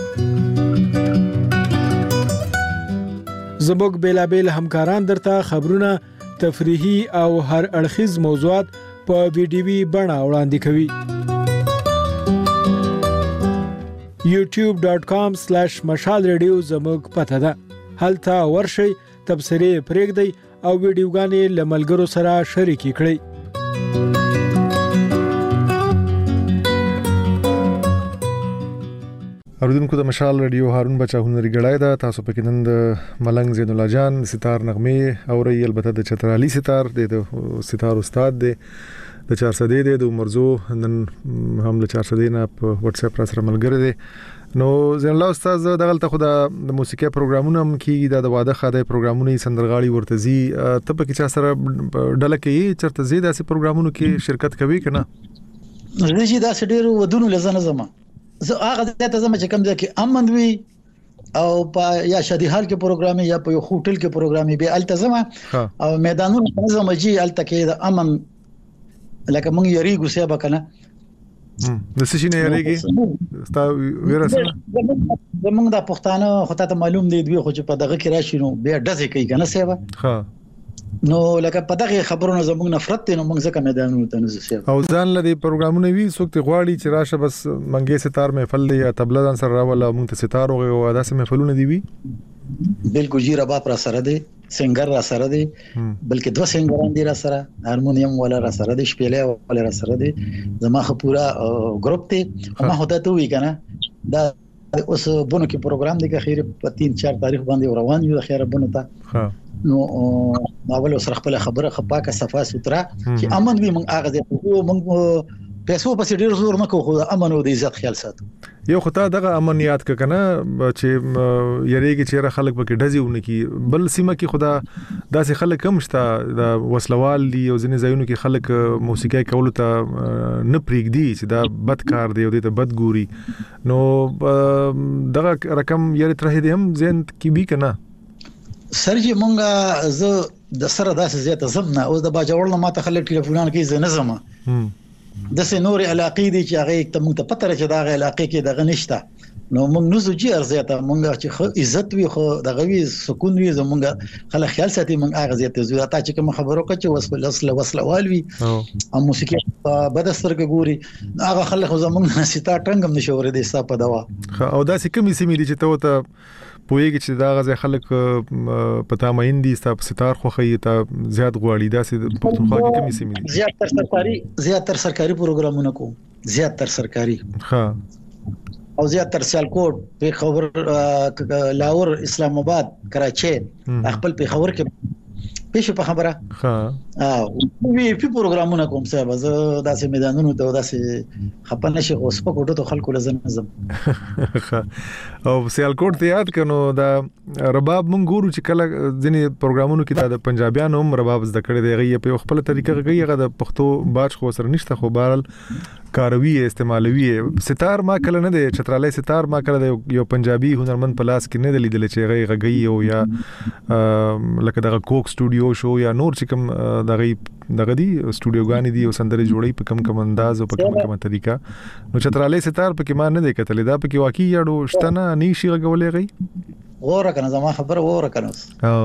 زموږ بیلابل همکاران درته خبرونه، تفریحي او هر اړخیز موضوعات په ویډیوي بڼه وړاندې کوي. youtube.com/mashalradio زموږ پته ده. هلته ورشئ، تبصرې پرېږدئ او ویډیوګانې له ملګرو سره شریکې کړئ. اوریدونکو د مشال رادیو هارون بچا هنري غړای دا تاسو پکې نن د ملنګ زین الله جان ستار نغمه او ری البته د چترالي ستار د ستار استاد دی د 400 د مرزو نن هم له 400 نه په واتس اپ را سره ملګری دی. نو زين الله استاد دغلته خو د موسیقي پروګرامونه هم کیږي د واده خاده پروګرامونه سندرغاړي ورتزي ته په کې چا سره ډله کې چرته زیاده سي پروګرامونو کې شرکت کوي کنه؟ زه دا سډیر ودونو لزنه زما زه هغه ته زما چې کوم ځکه امن وی او په یا شادي حال کې پروګرامي یا په هوټل کې پروګرامي به التزمه او میدانونو زما جی الته کې د امن لکه مونږ یریګو سبا کنه د څه شي نه یریږي ستا ویرسنه زمونږ د پښتانه خو ته معلوم دی دوی خو چې په دغه کې راشي نو بیا ډزې کوي کنه سبا ها نو لکه په دغه خبرونه زموږ نفرت نو موږ ځکه میدانونو ته نه ځو او ځان لدی پروګرامونه وی سوکت غواړي چې راشه بس منګي ستار محفل دی یا تبله ځان سره راول موږ ته ستار او ادا سه محفلونه دی وی بالکل جی رباب را سره دی سنگر را سره دی بلکې دوه سنگران دی را سره هارمونیم ولا را سره دی شپېلې ولا را سره دی زما خو پورا ګروپ ته ما هوته ته وی کنه دا اوس بونو کې پروګرام دی که خیر په 3-4 تاریخ باندې روان یو خیر بونو ته نو اول سره خپل خبره خپاکه صفه ستره چې امن وي موږ هغه دې موږ پیسو په ډیر زور نه کوو امن او د عزت خیال ساتو یو خطا دغه امنیت کنه چې یریږي چې خلک پکې ډزیونه کی بل سیمه کې خدا داسې خلک کم شته د وسلوال دی او ځینې ځایونو کې خلک موسیقي کول ته نه پریږدي چې دا بد کار دی او د بد ګوري نو دغه رقم یری ترې دی هم زین کې بي کنه سرجی مونږه زه د سره داسې زیاته زمنه اوس د باجوړ نه ماته خلک ټلیفونان کوي زه نه زما د سينوري علاقې دي چې هغه ته مونږ ته پته راځي دا غي علاقې کې دغه نشته نو مونږ نو زوجي ارزيته مونږ چې خو عزت وي خو دغه وي سکون وي زمونږ خلک خیال ساتي مونږ هغه زیاته زو تا چې کوم خبرو کوي چې وصله والوي او موسیقي په بدستر کې ګوري هغه خلک زمونږ ستا ټنګم نشوري دي ستا په دوا او دا سکه سیمې دي چې ته پوهیږي چې دا غزه خلک پتا مېندي ستار خو خي ته زیات غواړي دا سي پښتونخوا کې کمی سیمې زیاتر سرکاري پروګرامونه کو زیاتر سرکاري ها او زیاتر سیالکوټ په خبر لاهور اسلام آباد کراچي خپل په خبر کې پېښه په خبره ها وی په پروګرامونه کوم څه باز داسې میدانونو ته داسې خپنه شي اوس په کوټو ته خلکو لزم او سیالکوټ ته یاد کنو دا رباب مونږ ګورو چې کله ځینې پروګرامونو کې د پنجابیانو هم رباب زده کړی دی غي په خپل طریقه کوي هغه د پښتو باج خو سره نشته خو بهرال کاروي استعمالوي ستار ما کله نه دی چترالي ستار ما کله یو پنجابي هنرمند پلاس کې نه لیدل چې غي او یا لکه دغه کوک سټوډیو شو یا نور چې کوم دغه دی سټوډیوګانی دی او سندري جوړي په کم انداز او په کم طریقه نو چترالي ستار په کې ما نه دی کتل دا په کې واقعي یړو شتنه نشي غولې غي غوړه کنه زما خبره وره کنه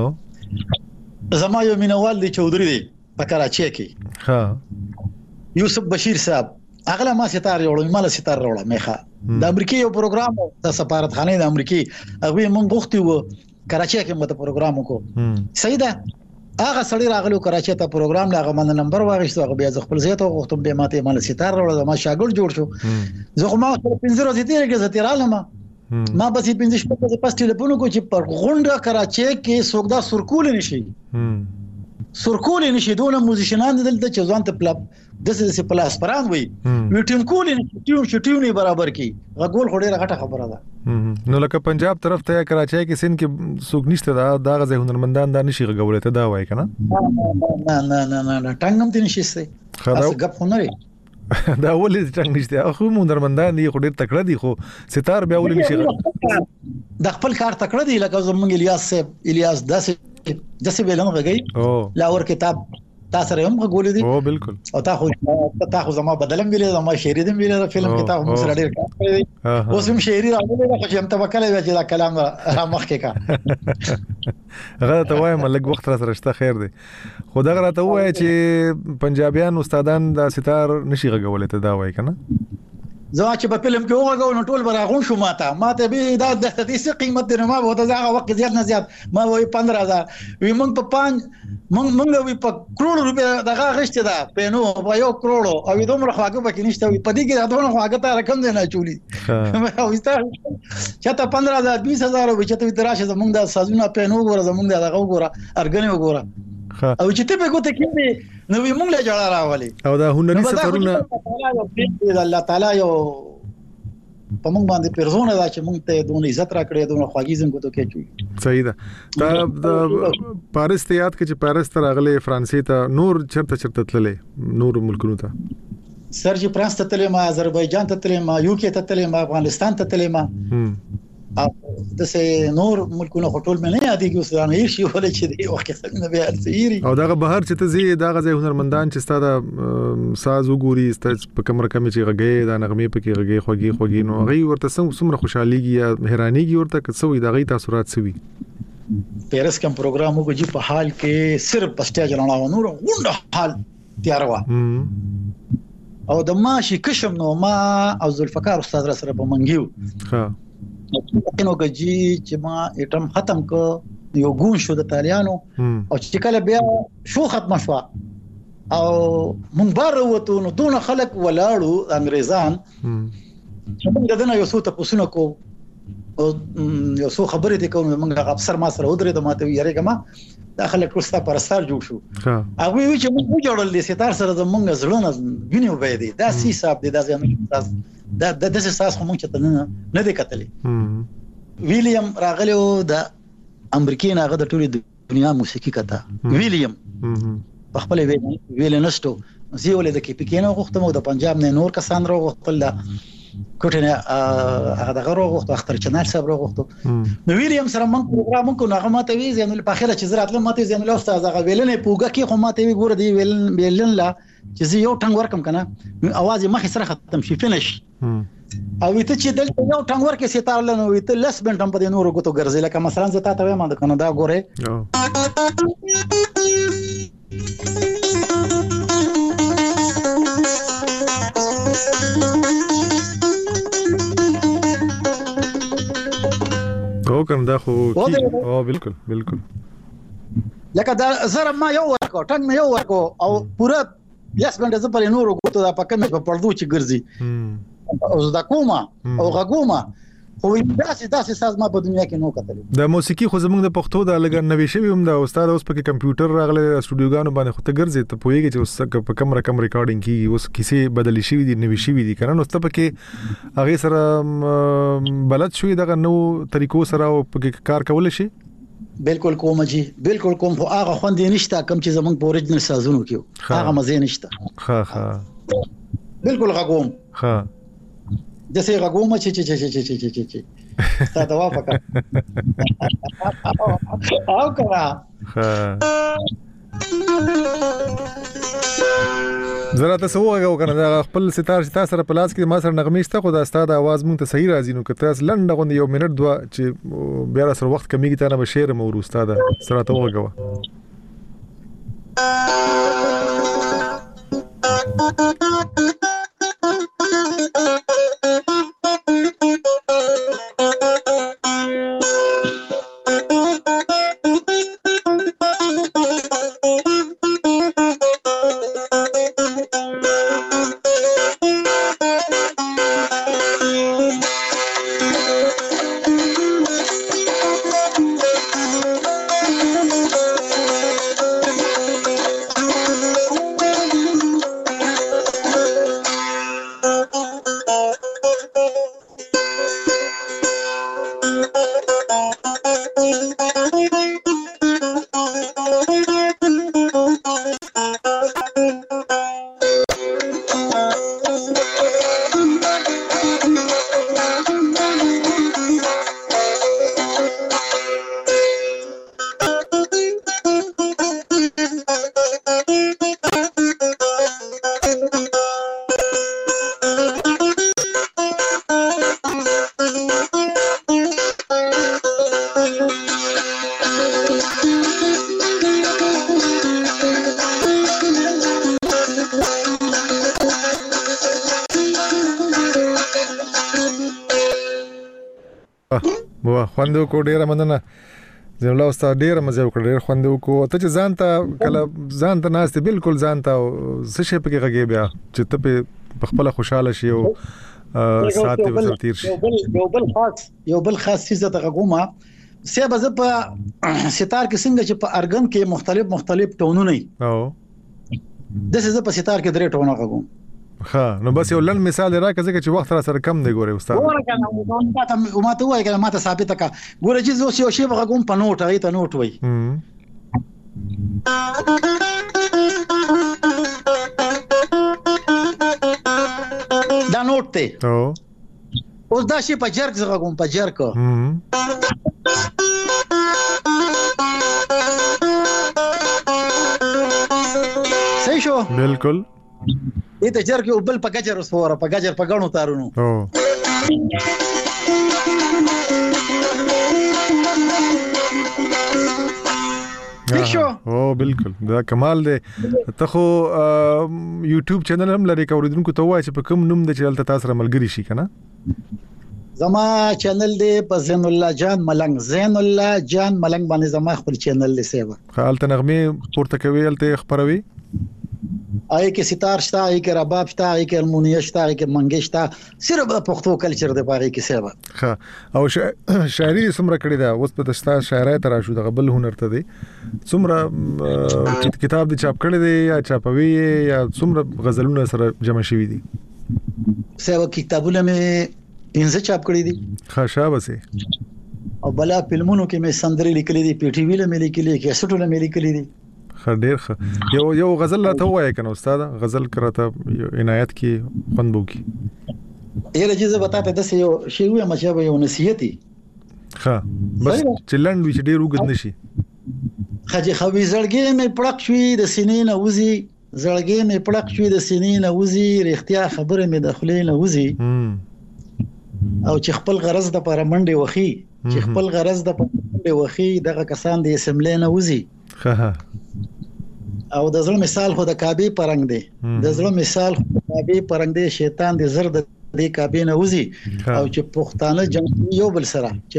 او زما یو مینوال دی چودري دی په کراچي کې ها یوسف بشیر صاحب اغله ما ستاره وړو مال ستاره وړو میخه د امریکای یو پروګرام د سفارتخانه د امریکای هغه مونږ غوښتي وو کراچي کې مته پروګرام وکړو صحیح ده هغه سړی راغلو کراچي ته پروګرام لاغه من نمبر واغښتو هغه بیا خپل زیاته غوښتم به ماته مال ستاره وړو ما شاګرد جوړ شو زه خو ما 15 ورځې تیرې کې زتیرالم ما بس 15 شپه پس ټلیفون کو چې پر غونډه کراچي کې سوګدا سرکول نشي سرکول نشي دونه موزیشنان دلته چې ځان ته دسه پلاس پران وي ویټین کول ټیون برابر کی غول خوري راټه خبره ده نو لکه پنجاب طرف ته کراچي کې سین کې سوق نشته دا غزه هنرمندان دا نشي غولې ته دا وای کنه نه ټنګم دي نشي خلاص غپ هنري دا ولې څنګه نشته خو هنرمندان دي خو ډیر تکړه دي خو ستار بیا ولې نشي د خپل کار تکړه دي لکه زمونږ الیاس داسې بیلن غږی لاور کتاب تاسو هم غوړې دي او بالکل او تاسو زما بدلم ویلې زما شعر دې ویلې فلم کې تاسو سره ډېر کار کړی اوس هم شعر راغلی خو هم توکل وی چې دا کلام را مخکې کا هغه ته وایم لږ وخت را سره شته خیر دی خو دا غره ته وای چې پنجابیان استادان دا ستار نشي غوولې ته دا وای کنه زما چې په فلم کې وګورم نو ټول براغون شو ماته به دا د ستاسو قیمت نه ما وته زغه وخت زیات نه زیات ما وای 15000 وی مونږ په 5 مونږ وی په کروڑ روپیا دغه غشته ده په نو په 1 کروڑ او دومره خواږه پکې نشته وی په دې کې دونه خواږه ته رقم نه چولی او چاته 15000 20000 وی چې ته تراشه زمونږ د سازونه په نو ګوره زمونږ دغه ګوره ارګنی وګوره او چې ته به ګوته کې نو موږ له جوړه راولي او دا هنري سفرونه الله تعالی یو په موږ باندې پرزونه دا چې موږ ته دونه عزت راکړي دونه خواږي زنګ ته کې چوي صحیح ده دا پاریس ته یاد کې چې پاریس ته راغله فرانسې ته نور چرته تللې نور ملکونو ته سرجی فرانس ته تللی ما آذربایجان ته تللی ما یوکي ته تللی ما افغانستان ته تللی ما او د سه نور ملکونو خټول مې نه یادېږي اوس دا نه شي ولې چې دی وخت څنګه به ارسيري او دا بهر چې ته زی دا غزه هنرمندان چې ستاده ساز وګوري ست په کمر کم چې غږی دا نغمه پکې غږی خوږی نو غي ورته څومره خوشحاليږي یا حیرانيږي ورته کڅوې دا غي تاثرات سوي پیرس کم پروګرام وګړي په حال کې صرف پسټیا جوړاو نور غونډه حال تیار وا او د ماشي کشم نو ما او ذوالفقار استاد را سره په منګیو ها نو گجی چې ما اټم ختم کو یو ګون شو د تالیانو او چې کله بیا شو ختم شو او مونږ بار وته نو دون خلک ولاړو انګريزان چې موږ دنه یو څه تاسو کو او یو څه خبرې دي کوم موږ افسر ما سره ودرې د ماته یریګه ما داخله کورستا پرستار جوړ شو هغه وی چې موږ جوړل دي ستار سره زمونږ زړونه ویني وبې دي دا سی صاحب دي دا ځم دا د دې ساس خو مونږ ته نه دی کتلې ویلیام راغلیو د امریکای نه غو د ټولې دنیا موسیقي کته ویلیام په خپل ویلنستو زیولې د کې پکینه غوښتم او د پنجاب نه نور کسان راغوښتل کوټنه هغه دغه راغوښت اختر چنل صاحب راغوښت نو ویلیام سره مونږ پروګرام کو نه ماته وی زینو په اخره چې زرات ماته زینو استاد هغه ویلنه پوګه کې خو ماته وی ګور دی ویلن لا چې زه یو ټنګ ورکم کنه اواز یې مخې سره ختم شي فینش او ویته چې دلته یو ټنګ ورکې ستاره لنو ویته لس بنټم په نورو غوتو ګرځي لکه مثلا زه تاسو وایم د کنه دا ګوره او کوم دا خو او بالکل لکه دا زره ما یو ورکو ټنګ مې یو ورکو او پورا یاس باندې زه پر نورو غوتو دا پکې مې په پردو چې ګرځي او زدا کومه او غوما خو داسې ساز ما په دنیا کې نو کتلې د موسیقي خو زمونږ د پښتو د لګر نوې شوی هم دا استاد اوس پکې کمپیوټر راغله سټوډیوګانو باندې خو ته ګرځي ته پوهیږي چې اوس په کم ریکارډینګ کی اوس کیسه بدلی شوی دي نوې شوی دي کنه نو ته پکې هغه سره بلد شوی دغه نو طریقو سره پکې کار کول شي بالکل کوم جی بالکل کوم خو هغه خوندې نشته کم چې زمونږ په اوریجنل سازونو کې هغه مزه نشته ها بالکل غوم ها جسے غوم چې ستا دوا فکر او کرا زرا تاسو وګورئ کنه دا خپل ستار سره پلاس کې ما سره نغمه شته خو دا ستاد आवाज مونږ ته صحیح راځي نو که تاسو لنډه غوندي یو منټ دوا چې بیا سره وخت کمیږي ته نه بشیر مو ورستا دا سره ته وګورئ خوندو کو ډیره مننه زه الله استاد ډیره مزه وکړ ډیر خوندو کو ته چې ځانته ناشته بالکل ځانته څه شي پکې غږی بیا چې ته په خپل خوشاله شي او ساعت به تیر شي یو بل خاص چیز ته غوما سیبه ز په ستار کې څنګه چې په ارګن کې مختلف ټونونه او د څه په ستار کې درې ټونه غوم. ها نو بس یو لن مثال راکړه چې وخت را سره کم دی ګوره استاد. ګوره کنه ما ته وایي کنه ما ته ثابت کا ګوره چې زه یو شی غوم په نوټ هغه ته نوټ وای. دا نوټ ته اوس دا شی په جرګ زغه کوم په جرګ صحیح شو بالکل دې ته جرګ او بل په گجر وسوره په گجر په غنو تارونو او بالکل دا کمال دی. ته خو یوټیوب چینل هم لري کوریدونکو ته وایي چې په کوم نوم د چلته تاسو سره ملګری شي کنه؟ زما چینل دی په زین الله جان ملنګ باندې زما خپل چینل دی سیوا. خالته نغمه پورته کوي الته خبروي آی کې ستار شته آی کې رباب شته آی کې المونیه شته آی کې منګ شته صرف د پښتو کلچر د باغې کې سیوا. ها او شاعري سمره کړی دا اوس په تاسو شاعرای تر شو د بل هنر ته دی څومره کتاب دی چاپ کړی دی یا چاپوي یا څومره غزلونه سره جمع شوي دي؟ سیوا کتابونه مې 15 چاپ کړی دي. ښه شابه او بلا فلمونو کې مې سندري لیکلې دي پی ټی وی له مې لیکلې کیسټونه مې لیکلې دي. ډېر ښه یو غزل راته وایي کنه استاد غزل کراته عنایت کی خوندو کی یله چې بتاته د یو شی وي مشه یو نصیحتي ښه بس چلند وی چې ډېر وګد نشي خجه خوي زړګي مې پړق شوي د سینې نه وزي زړګي مې پړق شوي د سینې نه وزي رښتیا خبره مې د خلې نه وزي او چې خپل غرض د پر منډه وخی چې خپل غرض د پر منډه وخی دغه کسان د اسمبلی نه وزي. ها او د زړه مثال خو د کعبه پرنګ دی د زړه مثال خو د کعبه پرنګ دی شیطان د زرد د کعبه نه وزي او چې پښتانه جنگوي یو بل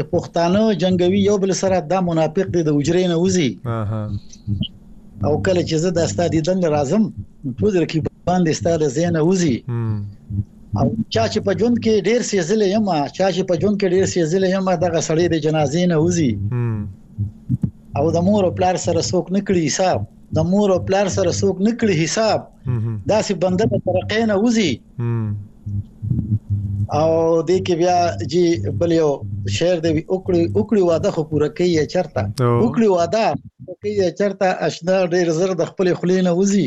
سره دا منافق دی د وجرې نه وزي. او کله چې زه د استاد دن راځم ټول رقیبان د استاد زینه وزي او چا چې په جون کې ډیر سیزل یم دغه سړی د جنازې نه وزي. او د مور او پلار سره څوک نکړي حساب داسې بنده په طرقې نه وزي. او دې کې بیا جی بل یو شعر دی وکړي واده خو پوره کوي چرته اشنا ډیر زر د خپل خلې نه وزي.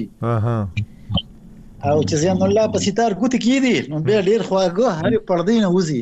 او چې زین الله په ستار ګوت کې دي نو به ډیر خواږه هر پردې نه وزي.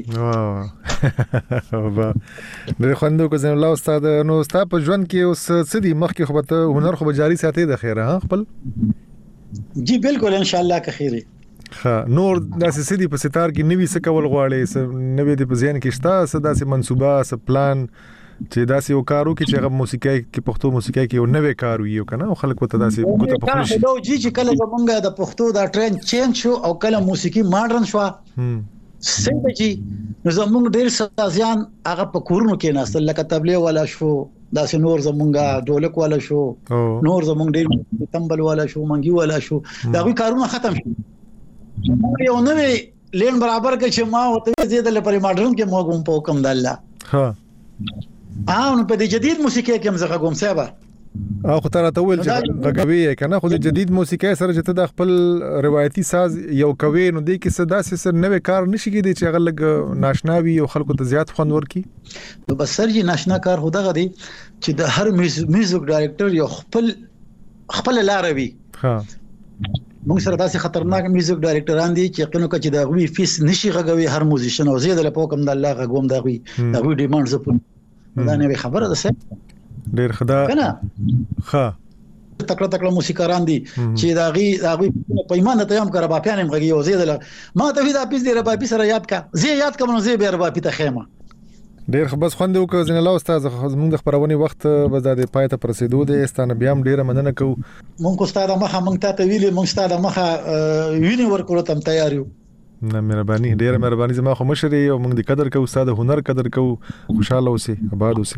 ډیر خوندو کو زین الله استاد نو استاد په ژوند کې اوس څه دي مخکې خو به هنر خو به جاری ساتي د خیره ها خپل جی بالکل ان شاء الله که خیره. نور داسې سدي په ستار کې نوې څه کول غواړي نوې د په ذهن کې شته څه داسې منصوبه څه پلان چې داسې یو کارو کې چې هغه موسیقي کې پښتو موسیقي کې یو نوې کار وي کنه او خلک وته داسې کوته په خوشي نو چې کله زمونږ د پښتو دا ټرند چینج شو او کله موسیقي ماډرن شو څنګه چې زمونږ ډېر سازيان هغه په کورونو کې ناستل لکه تبلیغ ولا شو داسې نور زمونږ ډولک ولا شو نور زمونږ ډېر تمبل ولا شو منګي ولا شو دا کارونه ختم شو. یو نوې لین برابر کې چې ما وته زیاده لپاره ماډرن کې موږ په حکم د الله نو په دې جدید موسیقي کې هم زغه کوم سبا او خو تر ته ویل چې غږوي کنه خو د جدید موسیقي سره چې ته د خپل روایتي ساز یو کوي نو د کې صدا سره نوې کار نشي کېدی چې هغه لګ ناشناوي او خلکو ته زیات خوند ورکي. نو بس سرجی ناشنا کار هو دغه دی چې د هر میوزیک ډایرکټر یو خپل لاروي. موږ سره داسې خطرناک میوزیک ډایرکټران دي چې یقینو کوي چې دا غوي فیس نشي غږوي هر موزیشن او زیاده له پوکم د الله غوم دا غوي ډیماند زپون دا نه خبره ده څه ډیر خدا کنه ښه تکړه موسیقاران دي چې دا غي پیمانه ته هم کړه باپیان هم غږی او زیاده ما ته دا پیس دی ربابي سره یاد کا کوم زی به ربابي ته خیمه ډیر خبر خوند وکړ زین الله استاد زموږ د خبرونې وخت به د پایته پرسیدو د استانه بیا هم ډیره مننه کوو. مونږ استاد مخه مونږ ته ویلي مونږ استاد مخه ویني ورکړو تم تیار یو. نه مهرباني ډیره مهرباني زما خو مشري او مونږ د قدر کوو استاد هنر قدر کوو خوشاله اوسئ آباد اوسئ.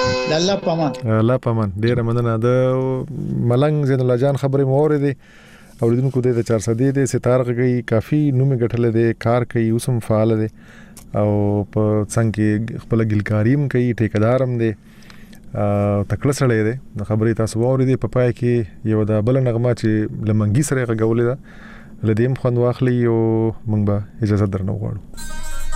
الله پامان ډیره مننه د ملنګ زین الله جان خبرې مو اوریدې اوریدونکو د 400 د ستار غږی کافي نومه غټل دي کار کوي اوسم فعال دي او په څنګه خپل ګلکاریم کوي ټیکدارم دي تکړه سړی دی د خبرې تاسو واورئ په پای کې یو د بل نغمه چې لمنګي سره غوولې ده لدیم خوند واخلي او موږ به اجازه درنو غواړو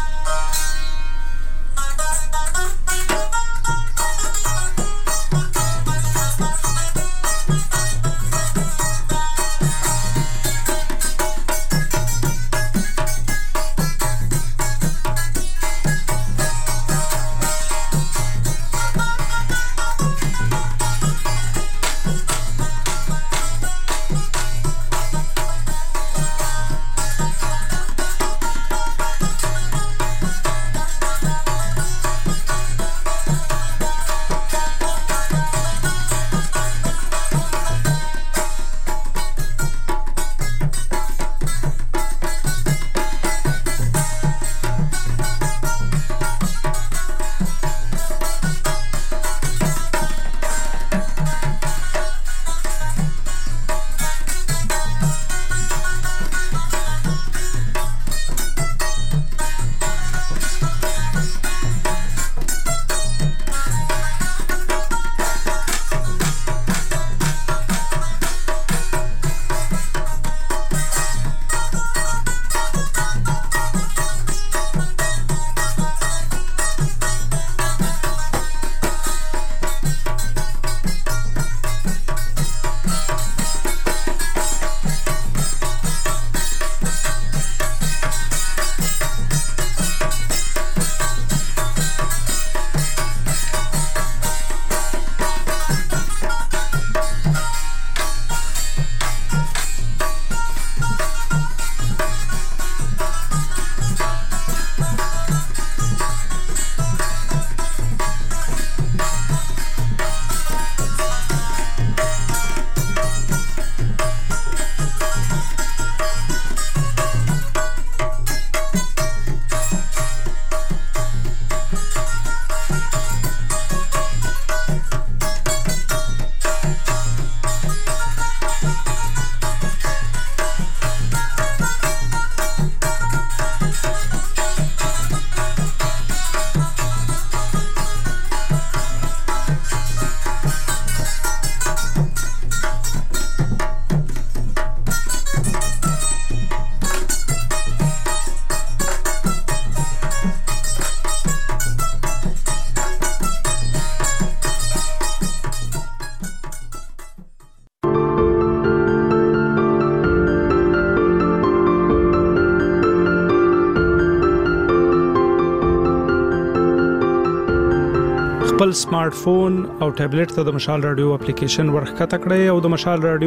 خپل سمارټ فون او ټابلیټ ته د مشال رادیو اپلیکیشن ورخکته کړئ او د مشال رادیو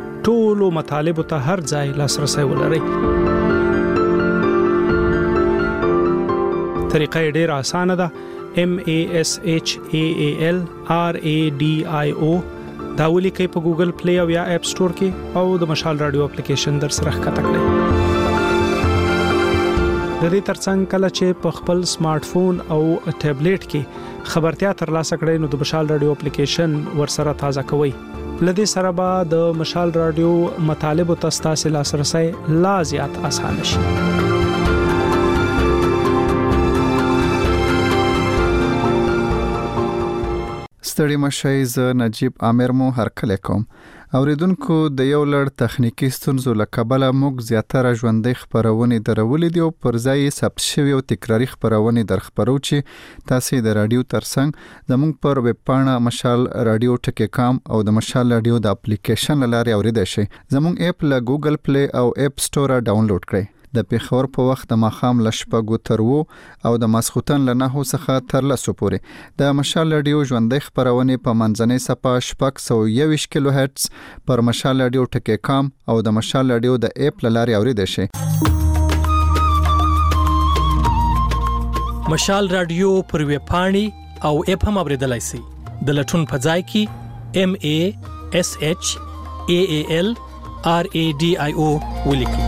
ټولو مطالب ته هر ځای لاسرسي ولرئ. طریقه ډیره اسانه ده. MASHALRADIO دا ولیکئ په ګوګل پلی او یا اپ سٹور کې او د مشال رادیو اپلیکیشن در سره ښکته کړئ. د دې ترڅنګ کله چې په خپل سمارټ فون او ټابلیټ کې خبرتیا ترلاسه کړئ نو د مشال رادیو اپلیکیشن ورسره تازه کوئ. لدې سره به د مشال رادیو مطالب او تاسو لاسرسي لا زیات اسانه شي. ستړي مشي ز نجیب عامر مو هرکله کوم. اوریدونکو د یو لړ تخنیکی ستونزو لکبله موږ زیاتره ژوندۍ خبرونه درولې دي او پر ځای ثبت شوی او تکراری خبرونه درخبرو چې تاسو د رادیو ترڅنګ زموږ پر ویب پاڼه مشال رادیو ټکی.com او د مشال رادیو د اپلیکیشن لاري اوریدئ شئ. زموږ اپ له ګوګل پلی او اپ سٹور ډاونلوډ کړئ. د پیښور په وخت د ماخام لشپګو تر وو او د ماسختن له 9 څخه تر 10 پورې د مشال رادیو ژوندۍ خبرونه په منځنۍ صفه شپږ 120 کیلو هرتز پر مشال رادیو ټکی.com او د مشال رادیو د اپ لاري اوریدئ شئ. مشال رادیو پر ویب پاڼې او اپ هم اوریدلای شئ. د لټون په ځای کې MASHALRADIO ولیکئ.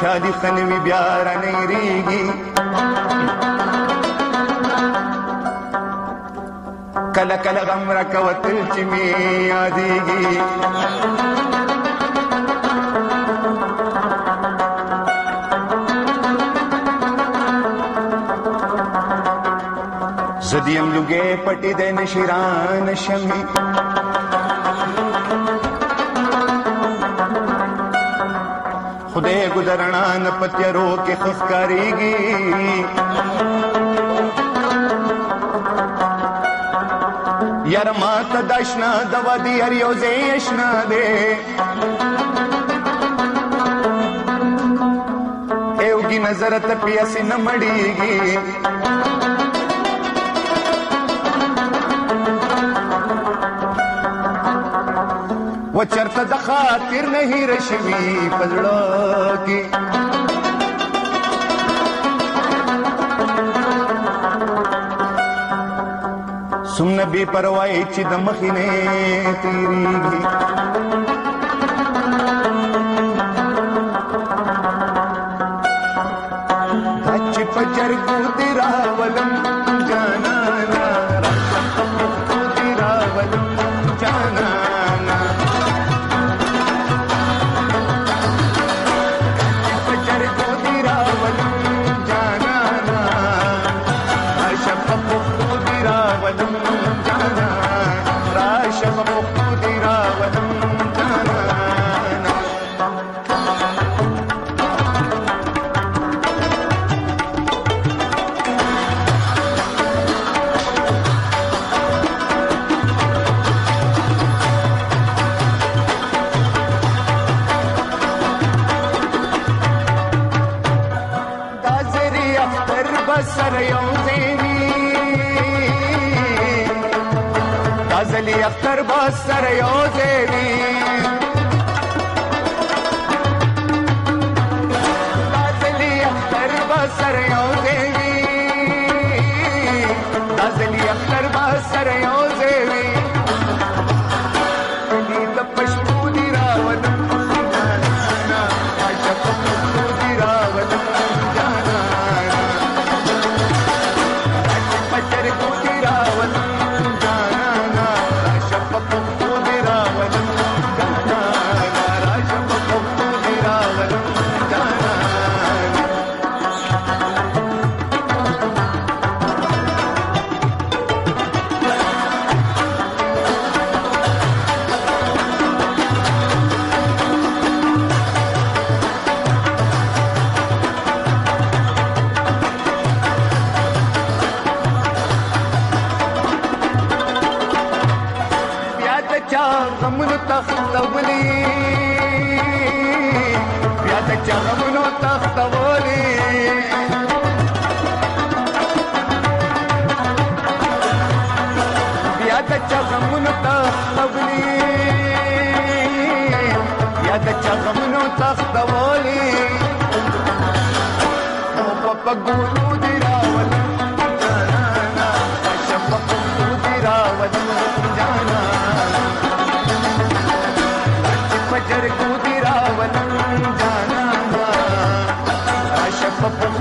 خوشحالي خنوي بیا را نېریږي کله کله غم را کوتل چې می یادېږي زدیم لوګې پټې د نشیران شمې خدای ګذرنا نه پتیرو کې خخکاریږي یار ماته داشنا دوا دی هر یو زیشنا دے ایوگی نظر ته پیاسی نه مړیږي و چرته د خاطر نه هیر شوي پزړه کې سمنه بے پروايي چې د مخینه تیریږي چې پجر کو تیرا ولم جانا تیرا ولم جانا پجر کو تیرا ولم جانا شپ تیرا ولم اختر بسر یوزوی دازلی اختر بسر یوزوی دازلی اختر بسر یوزوی کلی دپشپو دی راولم جانا عشقو دی راولم جانا پچر کو دی راولم Papa